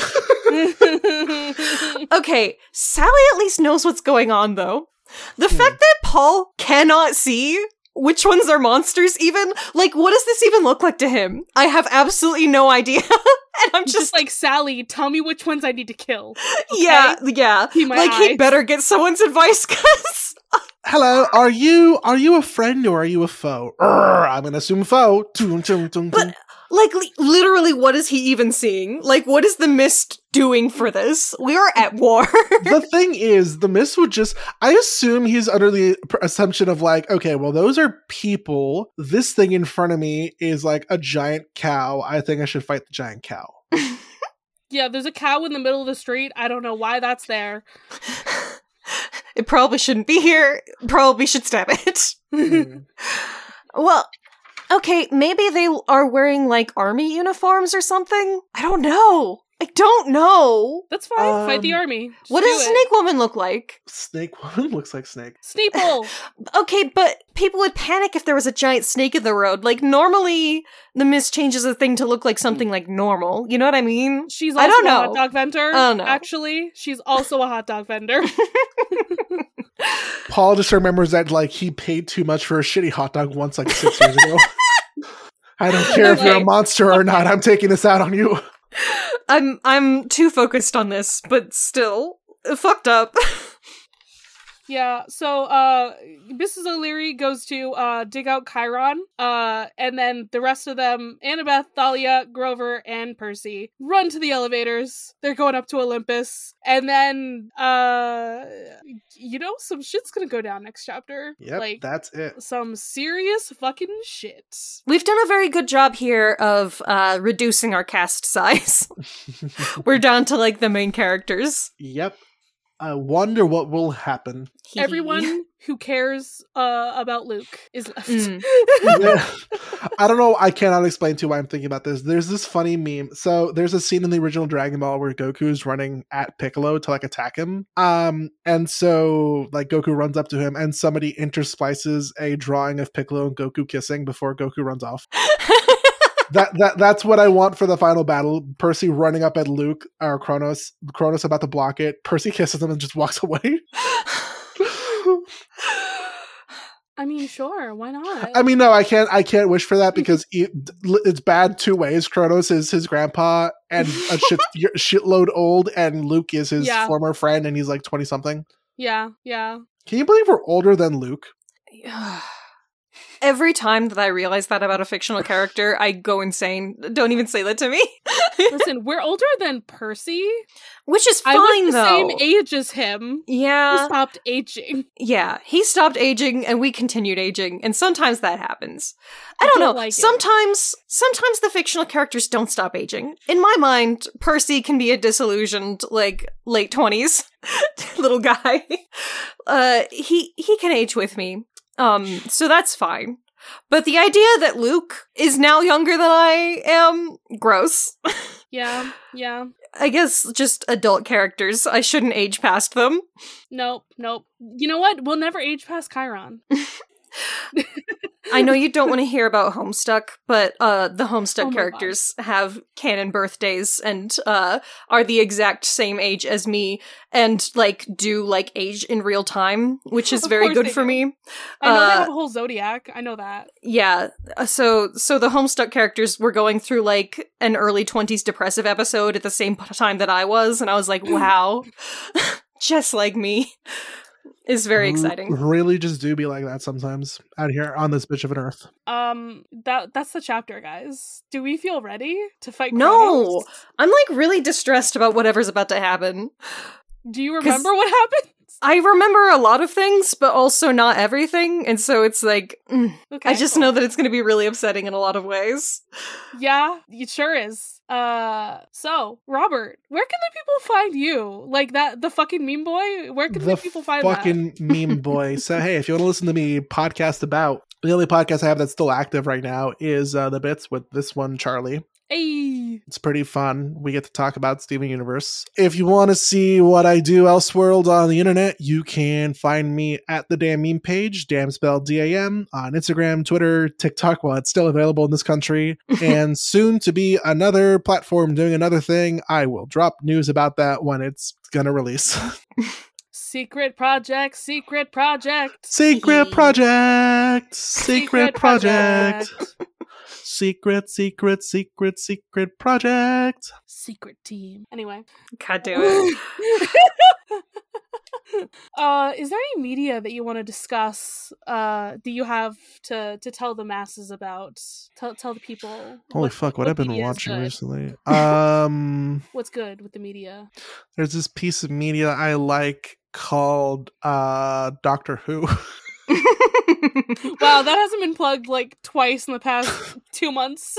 Okay, Sally at least knows what's going on, though. The fact that Paul cannot see which ones are monsters even, like, what does this even look like to him? I have absolutely no idea. And I'm just like, Sally, tell me which ones I need to kill. Okay? Yeah. See my Like, eyes. he better get someone's advice, cause... Hello, are you a friend or are you a foe? I'm gonna assume foe. But, like, literally, what is he even seeing? Like, what is the mist doing for this? We are at war. The thing is, the mist would just... I assume he's under the assumption of like, okay, well, those are people. This thing in front of me is like a giant cow. I think I should fight the giant cow. Yeah, there's a cow in the middle of the street. I don't know why that's there. It probably shouldn't be here. Probably should stab it. Well, okay, maybe they are wearing, like, army uniforms or something? I don't know. That's fine. Fight the army. Just what does Snake Woman look like? Snake Woman looks like Snake. Sneeple! Okay, but people would panic if there was a giant snake in the road. Like, normally, the mist changes a thing to look like something, like, normal. You know what I mean? She's also I don't a know. hot dog vendor. Oh, no. Actually, she's also a hot dog vendor. Paul just remembers that, like, he paid too much for a shitty hot dog once, like, 6 years ago. I don't care if you're a monster or not. I'm taking this out on you. I'm too focused on this, but still, fucked up. Yeah, so Mrs. O'Leary goes to dig out Chiron, and then the rest of them, Annabeth, Thalia, Grover, and Percy, run to the elevators. They're going up to Olympus, and then, some shit's gonna go down next chapter. Yep, like, that's it. Some serious fucking shit. We've done a very good job here of reducing our cast size. We're down to, like, the main characters. Yep. I wonder what will happen. Everyone who cares about Luke is left. Yeah. I don't know. I cannot explain to you why I'm thinking about this. There's this funny meme. So there's a scene in the original Dragon Ball where Goku's running at Piccolo to like attack him. And so like Goku runs up to him and somebody intersplices a drawing of Piccolo and Goku kissing before Goku runs off. That's what I want for the final battle. Percy running up at Luke or Kronos about to block it. Percy kisses him and just walks away. I mean, sure, why not? I mean, no, I can't wish for that because it's bad two ways. Kronos is his grandpa and a shitload old, and Luke is his former friend, and he's like 20 something. Yeah. Can you believe we're older than Luke? Every time that I realize that about a fictional character, I go insane. Don't even say that to me. Listen, we're older than Percy. Which is fine, I was the though. same age as him. Yeah. He stopped aging. Yeah, he stopped aging and we continued aging, and sometimes that happens. I don't know. Like sometimes the fictional characters don't stop aging. In my mind, Percy can be a disillusioned, like, late 20s little guy. He can age with me. So that's fine. But the idea that Luke is now younger than I am, gross. Yeah. I guess just adult characters. I shouldn't age past them. Nope. You know what? We'll never age past Chiron. I know you don't want to hear about Homestuck, but the Homestuck characters have canon birthdays and are the exact same age as me and do age in real time, which is very good for me. I know they have a whole zodiac. I know that. Yeah. So the Homestuck characters were going through an early 20s depressive episode at the same time that I was, and I was like, wow, just like me. Is very exciting. Really just do be like that sometimes out here on this bitch of an earth. That's the chapter, guys. Do we feel ready to fight No! Kronos? I'm really distressed about whatever's about to happen. Do you remember what happened? Provisions. I remember a lot of things, but also not everything, and so it's like, Okay, I just cool. know that it's going to be really upsetting in a lot of ways. Yeah, it sure is. So, Robert, where can the people find you? Like the fucking meme boy? Where can the people find fucking meme boy. So, hey, if you want to listen to me podcast about, the only podcast I have that's still active right now is The Bits with this one, Charlie. Hey. It's pretty fun. We get to talk about Steven Universe. If you want to see what I do Elseworld on the internet, you can find me at the Damn Meme page, damn spelled D-A-M, on Instagram, Twitter, TikTok, while it's still available in this country, and soon to be another platform doing another thing. I will drop news about that when it's gonna release. Secret project, secret project. Secret project, secret project. Secret project. Secret team. Anyway. God damn it. Is there any media that you want to discuss? Do you have to tell the masses about? Tell the people. Holy fuck! What I've been media is watching good. recently. What's good with the media? There's this piece of media I like called Doctor Who. Wow, that hasn't been plugged like twice in the past 2 months.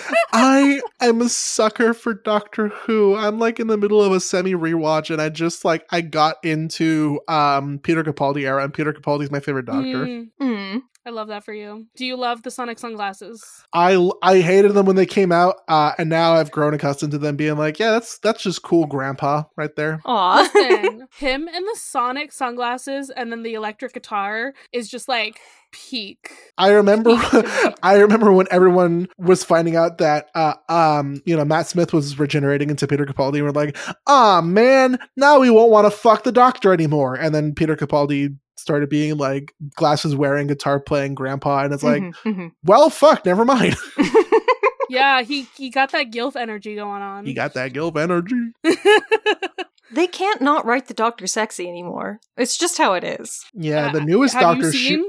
I am a sucker for Doctor Who. I'm like in the middle of a semi rewatch, and I got into Peter Capaldi era, and Peter Capaldi is my favorite Doctor. I love that for you. Do you love the Sonic sunglasses? I hated them when they came out, and now I've grown accustomed to them being like, yeah, that's just cool, Grandpa, right there. Aw. Listen, him and the Sonic sunglasses and then the electric guitar is just like peak. I remember when everyone was finding out that Matt Smith was regenerating into Peter Capaldi, and we're like, man, now we won't want to fuck the Doctor anymore. And then Peter Capaldi started being like glasses wearing, guitar playing Grandpa, and it's like, well, fuck, never mind. Yeah, he got that gilf energy going on. He got that gilf energy. They can't not write the Doctor sexy anymore. It's just how it is. Yeah, the newest have you Doctor, seen?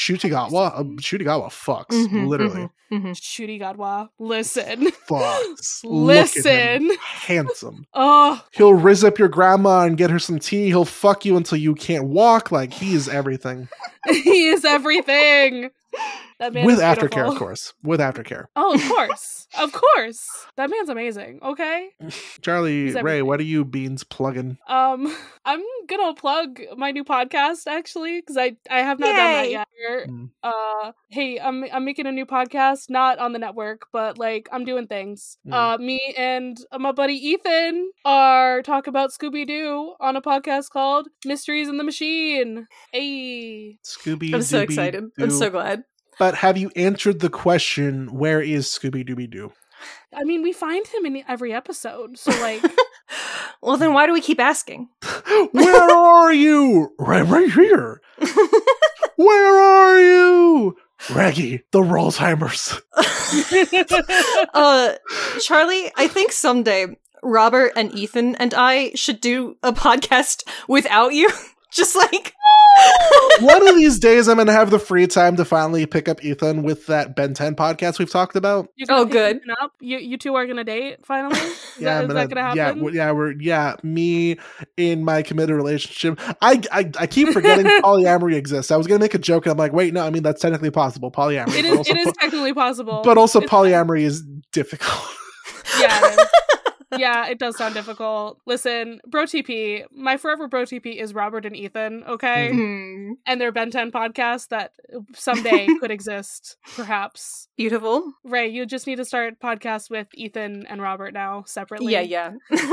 Shutigawa fucks, literally. Shutigawa, listen. Fucks. Listen. Look at him. Handsome. Oh, He'll rizz up your grandma and get her some tea. He'll fuck you until you can't walk. Like, he is everything. he is everything. That man With is aftercare, beautiful. of course. With aftercare. Oh, of course. Of course. That man's amazing. Okay. Charlie, He's Ray, everything. what are you beans plugging? I'm gonna plug my new podcast actually because I have not done that Yay. yet. Mm. Hey, I'm making a new podcast, not on the network, but like I'm doing things. Me and my buddy Ethan are talk about Scooby Doo on a podcast called Mysteries in the Machine. Hey, Scooby I'm so Dooby excited. I'm Doo. so glad. But have you answered the question, where is Scooby Dooby Doo? I mean we find him in every episode, so like. Well, then why do we keep asking? Where are you? Right here. Where are you? Raggy, the Rolltimers. Charlie, I think someday Robert and Ethan and I should do a podcast without you. Just like One of these days, I'm going to have the free time to finally pick up Ethan with that Ben 10 podcast we've talked about. You're gonna Oh, pick good. Ethan up? You two are gonna date finally? Is Yeah, that gonna happen? me in my committed relationship. I keep forgetting polyamory exists. I was going to make a joke, and I'm like, wait, no, I mean, that's technically possible. Polyamory. It is technically possible. But also It's- polyamory is difficult. Yeah, it is. Yeah, it does sound difficult. Listen, Bro TP, my forever Bro TP is Robert and Ethan, okay? And their Ben 10 podcast that someday could exist, perhaps. beautiful. Ray, you just need to start podcasts with Ethan and Robert now, separately. Yeah.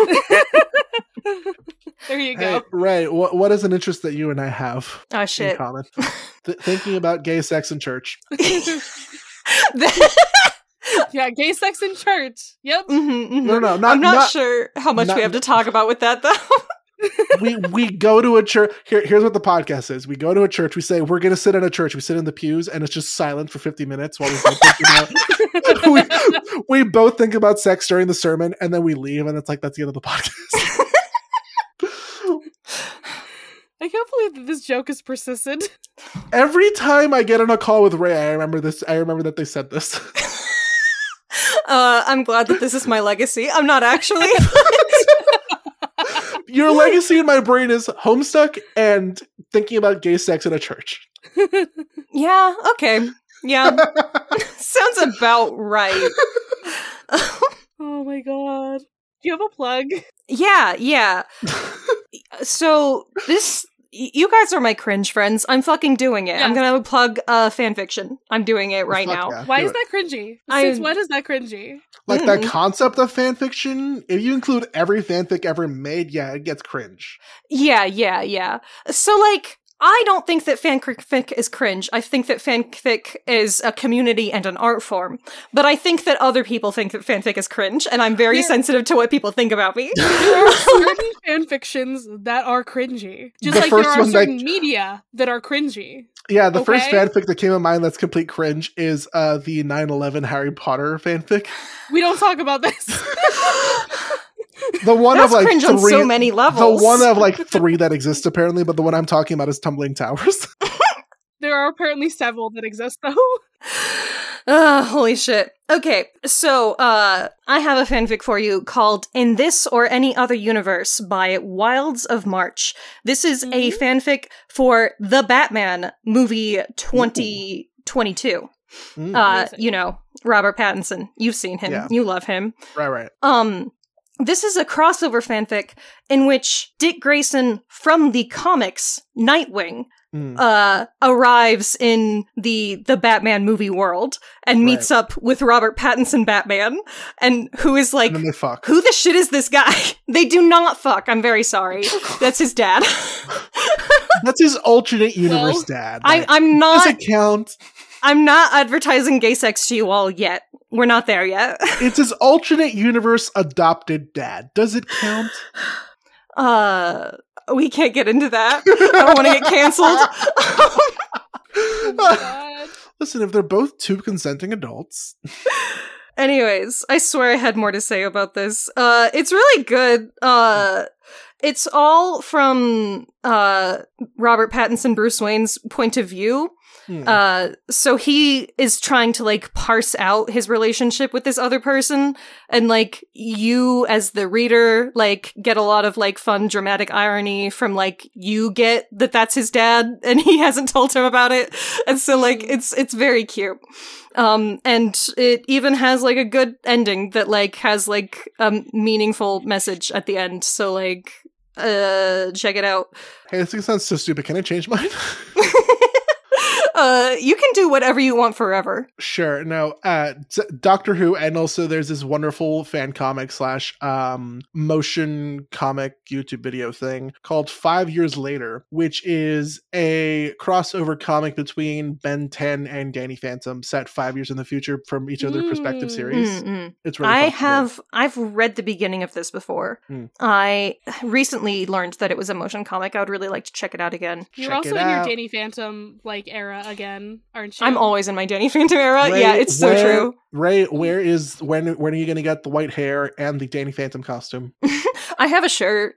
There you Hey, go. Ray, what is an interest that you and I have Oh in shit. common? Thinking about gay sex in church. Yeah, gay sex in church. Yep. No, not, I'm not not sure how much not- we have to talk about with that though. we go to a church. Here's what the podcast is. We go to a church. We say, we're going to sit in a church. We sit in the pews, and it's just silent for 50 minutes while we both think about we both think about sex during the sermon, and then we leave, and it's like, that's the end of the podcast. I can't believe that this joke is persistent. Every time I get on a call with Ray, I remember this. I remember that they said this. I'm glad that this is my legacy. I'm not actually. Your legacy in my brain is Homestuck and thinking about gay sex in a church. Yeah, okay. Yeah. Sounds about right. Oh my god. Do you have a plug? Yeah. So you guys are my cringe friends. I'm fucking doing it. Yeah. I'm gonna plug fanfiction. I'm doing it right Fuck now. yeah, Why do is it. that cringy? I- Since when is that cringy? Like that concept of fanfiction? If you include every fanfic ever made, yeah, it gets cringe. Yeah. So, like, I don't think that fanfic is cringe. I think that fanfic is a community and an art form. But I think that other people think that fanfic is cringe, and I'm very sensitive to what people think about me. There are certain fan fictions that are cringy. Just The like there first are one certain that- media that are cringy. Yeah, the first Okay. fanfic that came to mind that's complete cringe is the 9/11 Harry Potter fanfic. We don't talk about this. The one That's of like cringe on so many levels. The one of like 3 that exist apparently, but the one I'm talking about is Tumbling Towers. There are apparently several that exist though. Holy shit. Okay, so, I have a fanfic for you called In This or Any Other Universe by Wilds of March. This is a fanfic for The Batman movie 2022. You know, Robert Pattinson. You've seen him. Yeah. You love him. Right. This is a crossover fanfic in which Dick Grayson from the comics Nightwing arrives in the Batman movie world and meets up with Robert Pattinson Batman, and who is like, And then they fuck. who the shit is this guy? They do not fuck. I'm very sorry. That's his dad. That's his alternate universe dad. Like, I'm does not. it count? I'm not advertising gay sex to you all yet. We're not there yet. It's his alternate universe adopted dad. Does it count? We can't get into that. I don't want to get canceled. Oh my god. Listen, if they're both 2 consenting adults. Anyways, I swear I had more to say about this. It's really good. It's all from Robert Pattinson, Bruce Wayne's point of view. So he is trying to like parse out his relationship with this other person, and like you as the reader like get a lot of like fun dramatic irony from like you get that that's his dad and he hasn't told him about it, and so like it's very cute. And it even has like a good ending that like has like a meaningful message at the end. So like check it out. Hey, this thing sounds so stupid. Can I change mine? You can do whatever you want forever. Sure. No, Doctor Who, and also there's this wonderful fan comic / motion comic YouTube video thing called 5 Years Later, which is a crossover comic between Ben 10 and Danny Phantom set 5 years in the future from each of their respective series. It's really fun. I've read the beginning of this before. Mm. I recently learned that it was a motion comic. I would really like to check it out again. You're Check also it in your out. Danny Phantom like era again, aren't you? I'm always in my Danny Phantom era. Ray, Yeah, it's so true. Ray, when are you going to get the white hair and the Danny Phantom costume? I have a shirt.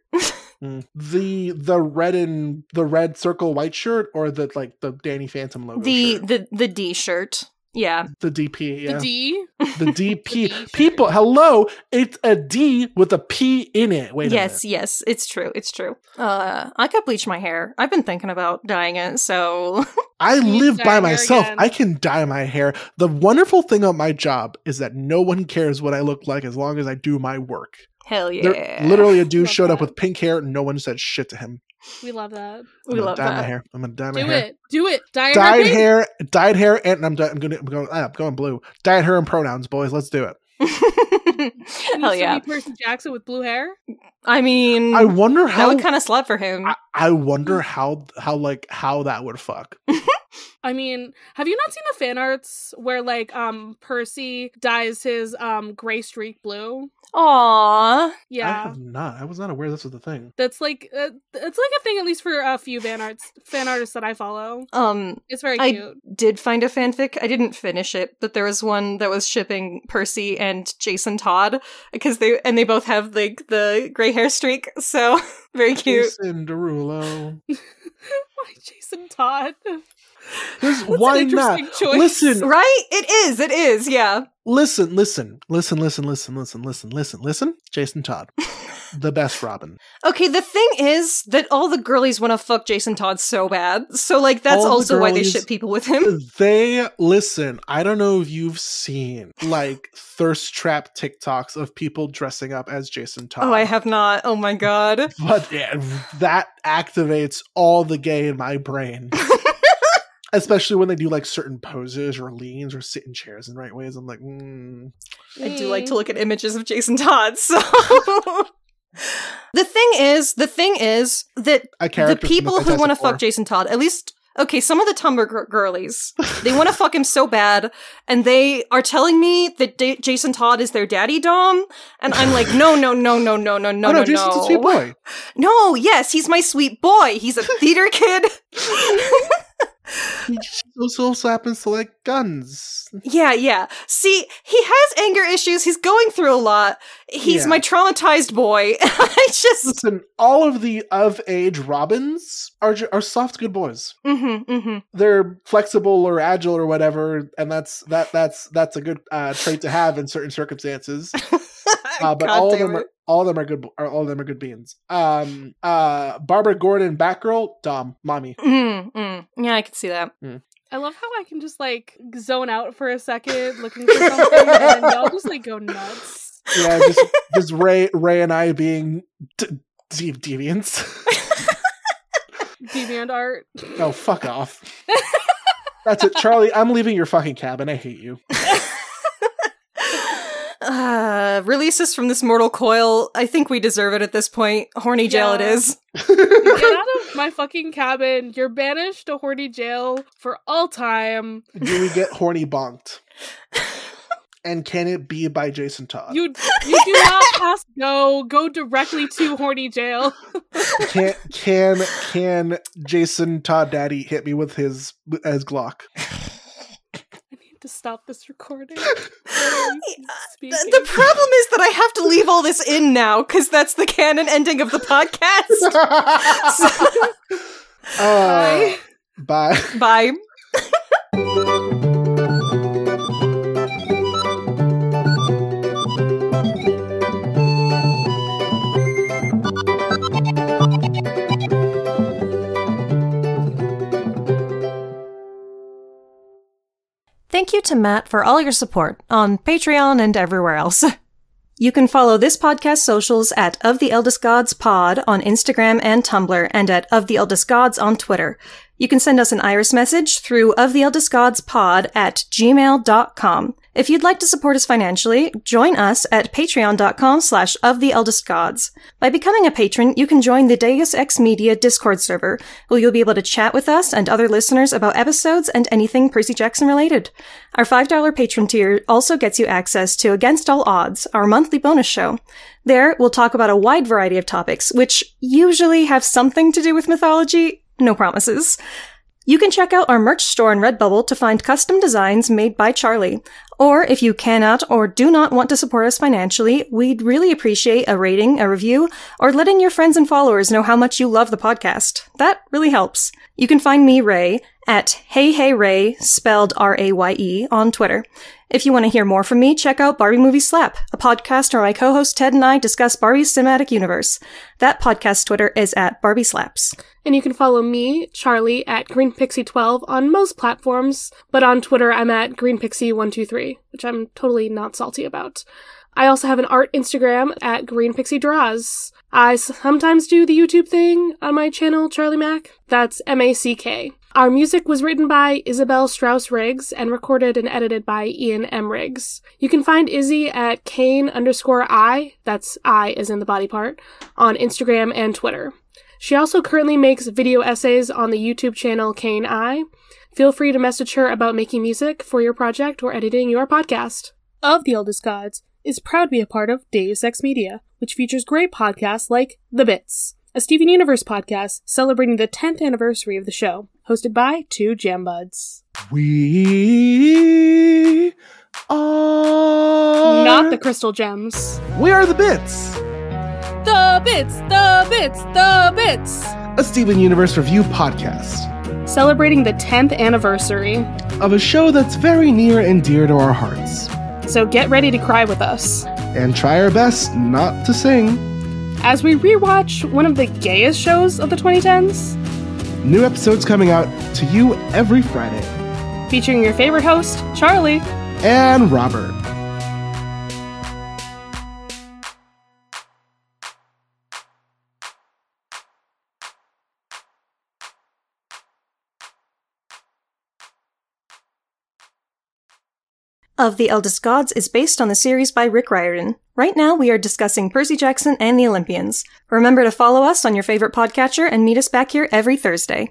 The red circle white shirt, or the Danny Phantom logo shirt? The D shirt. Yeah. The DP, yeah. The D? The DP. People, hello, it's a D with a P in it. Wait a minute. Yes, it's true. It's true. I could bleach my hair. I've been thinking about dyeing it, so I live dye by your hair myself. again. I can dye my hair. The wonderful thing about my job is that no one cares what I look like as long as I do my work. hell yeah. There, literally, a dude Love showed up that. with pink hair and no one said shit to him. We love that. We I'm gonna love dye my that. hair. I'm gonna dye my Do hair. it. Do it. Dye your Dyed hair. Pink. hair, and I'm going blue. Dyed hair and pronouns, boys. Let's do it. Hell yeah. Percy Jackson with blue hair. I mean, I wonder that how. would kind of slut for him. I wonder how that would fuck. I mean, have you not seen the fan arts where like Percy dyes his gray streak blue? Aww. I Yeah. have not. I was not aware this was the thing. That's like it's like a thing at least for a few fan artists that I follow. It's very I cute. did find a fanfic. I didn't finish it, but there was one that was shipping Percy and Jason Todd because they both have like the gray hair streak. So very cute. Jason Derulo. Why Jason Todd? Why not? Interesting choice. Listen, Right? It is, yeah. listen. Jason Todd, the best Robin. Okay, the thing is that all the girlies want to fuck Jason Todd so bad. So, like, that's All the also why they girlies- ship people with him. Listen, I don't know if you've seen like thirst trap TikToks of people dressing up as Jason Todd. Oh, I have not. Oh my god. But yeah, that activates all the gay in my brain. Especially when they do like certain poses or leans or sit in chairs in right ways. I'm like, I do like to look at images of Jason Todd, so The thing is that a the character people from the who want to Fantastic Four. fuck Jason Todd, at least, okay, some of the Tumblr girlies, they want to fuck him so bad, and they are telling me that Jason Todd is their daddy dom, and I'm like, no, Oh, no, Jason's a sweet boy. No, yes, he's my sweet boy. He's a theater kid. He just also happens to like guns. Yeah. See, he has anger issues. He's going through a lot. He's Yeah. my traumatized boy. I just... Listen, all of the of-age Robins are soft, good boys. They're flexible or agile or whatever, and that's a good trait to have in certain circumstances. But God all of damn them it. all of them are good. All of them are good beans. Barbara Gordon, Batgirl, Dom, mommy. Yeah, I can see that. I love how I can just like zone out for a second looking for something and then y'all just like go nuts. Yeah, just Ray and I being deviants. Deviant art. Oh, fuck off. That's it, Charlie. I'm leaving your fucking cabin. I hate you. Releases from this mortal coil. I think we deserve it at this point. Horny jail it Yeah. is. Get out of my fucking cabin. You're banished to horny jail for all time. Do we get horny bonked? And can it be by Jason Todd? You do not pass go. Go directly to horny jail. Can Jason Todd Daddy hit me with his Glock? I need to stop this recording. The problem is that I have to leave all this in now, because that's the canon ending of the podcast. Bye. Bye. Thank you to Matt for all your support on Patreon and everywhere else. You can follow this podcast socials at Of the Eldest Gods Pod on Instagram and Tumblr, and at Of the Eldest Gods on Twitter. You can send us an iris message through oftheeldestgodspod@gmail.com. If you'd like to support us financially, join us at patreon.com/oftheeldestgods. By becoming a patron, you can join the Deus Ex Media Discord server, where you'll be able to chat with us and other listeners about episodes and anything Percy Jackson related. Our $5 patron tier also gets you access to Against All Odds, our monthly bonus show. There, we'll talk about a wide variety of topics, which usually have something to do with mythology. No promises. You can check out our merch store on Redbubble to find custom designs made by Charlie. Or if you cannot or do not want to support us financially, we'd really appreciate a rating, a review, or letting your friends and followers know how much you love the podcast. That really helps. You can find me, Ray, at HeyHeyRay, spelled R-A-Y-E, on Twitter. If you want to hear more from me, check out Barbie Movie Slap, a podcast where my co-host Ted and I discuss Barbie's cinematic universe. That podcast Twitter is at Barbie Slaps. And you can follow me, Charlie, at GreenPixie12 on most platforms, but on Twitter I'm at GreenPixie123, which I'm totally not salty about. I also have an art Instagram at GreenPixieDraws. I sometimes do the YouTube thing on my channel, Charlie Mac. That's M-A-C-K. Our music was written by Isabel Strauss Riggs and recorded and edited by Ian M. Riggs. You can find Izzy at Kane_I, that's I as in the body part, on Instagram and Twitter. She also currently makes video essays on the YouTube channel Kane I. Feel free to message her about making music for your project or editing your podcast. Of the Eldest Gods is proud to be a part of Deus Ex Media, which features great podcasts like The Bits, a Steven Universe podcast celebrating the 10th anniversary of the show, hosted by two jam buds. We are Not the Crystal Gems. We are the Bits. The Bits, the Bits, the Bits. a Steven Universe review podcast celebrating the 10th anniversary of a show that's very near and dear to our hearts. So get ready to cry with us. And try our best not to sing. As we rewatch one of the gayest shows of the 2010s. New episodes coming out to you every Friday. Featuring your favorite host, Charlie. And Robert. Of the Eldest Gods is based on the series by Rick Riordan. Right now, we are discussing Percy Jackson and the Olympians. Remember to follow us on your favorite podcatcher and meet us back here every Thursday.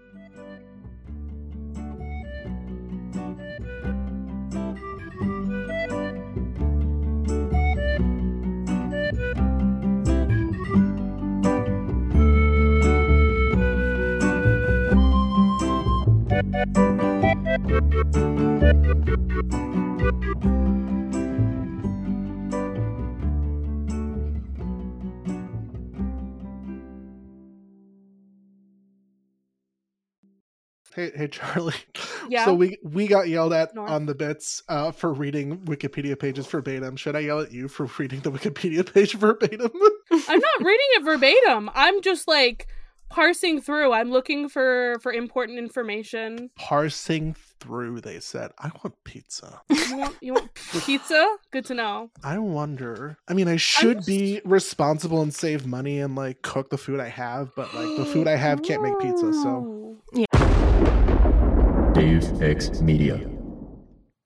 Hey Charlie. Yeah. So we got yelled at North. on the bits for reading Wikipedia pages verbatim. Should I yell at you for reading the Wikipedia page verbatim? I'm not reading it verbatim. I'm just like parsing through. I'm looking for important information. Parsing through, they said. I want pizza. You want pizza? Good to know. I wonder. I mean, I should be responsible and save money and like cook the food I have, but like the food I have can't make pizza, so. Ooh. Deus Ex Media.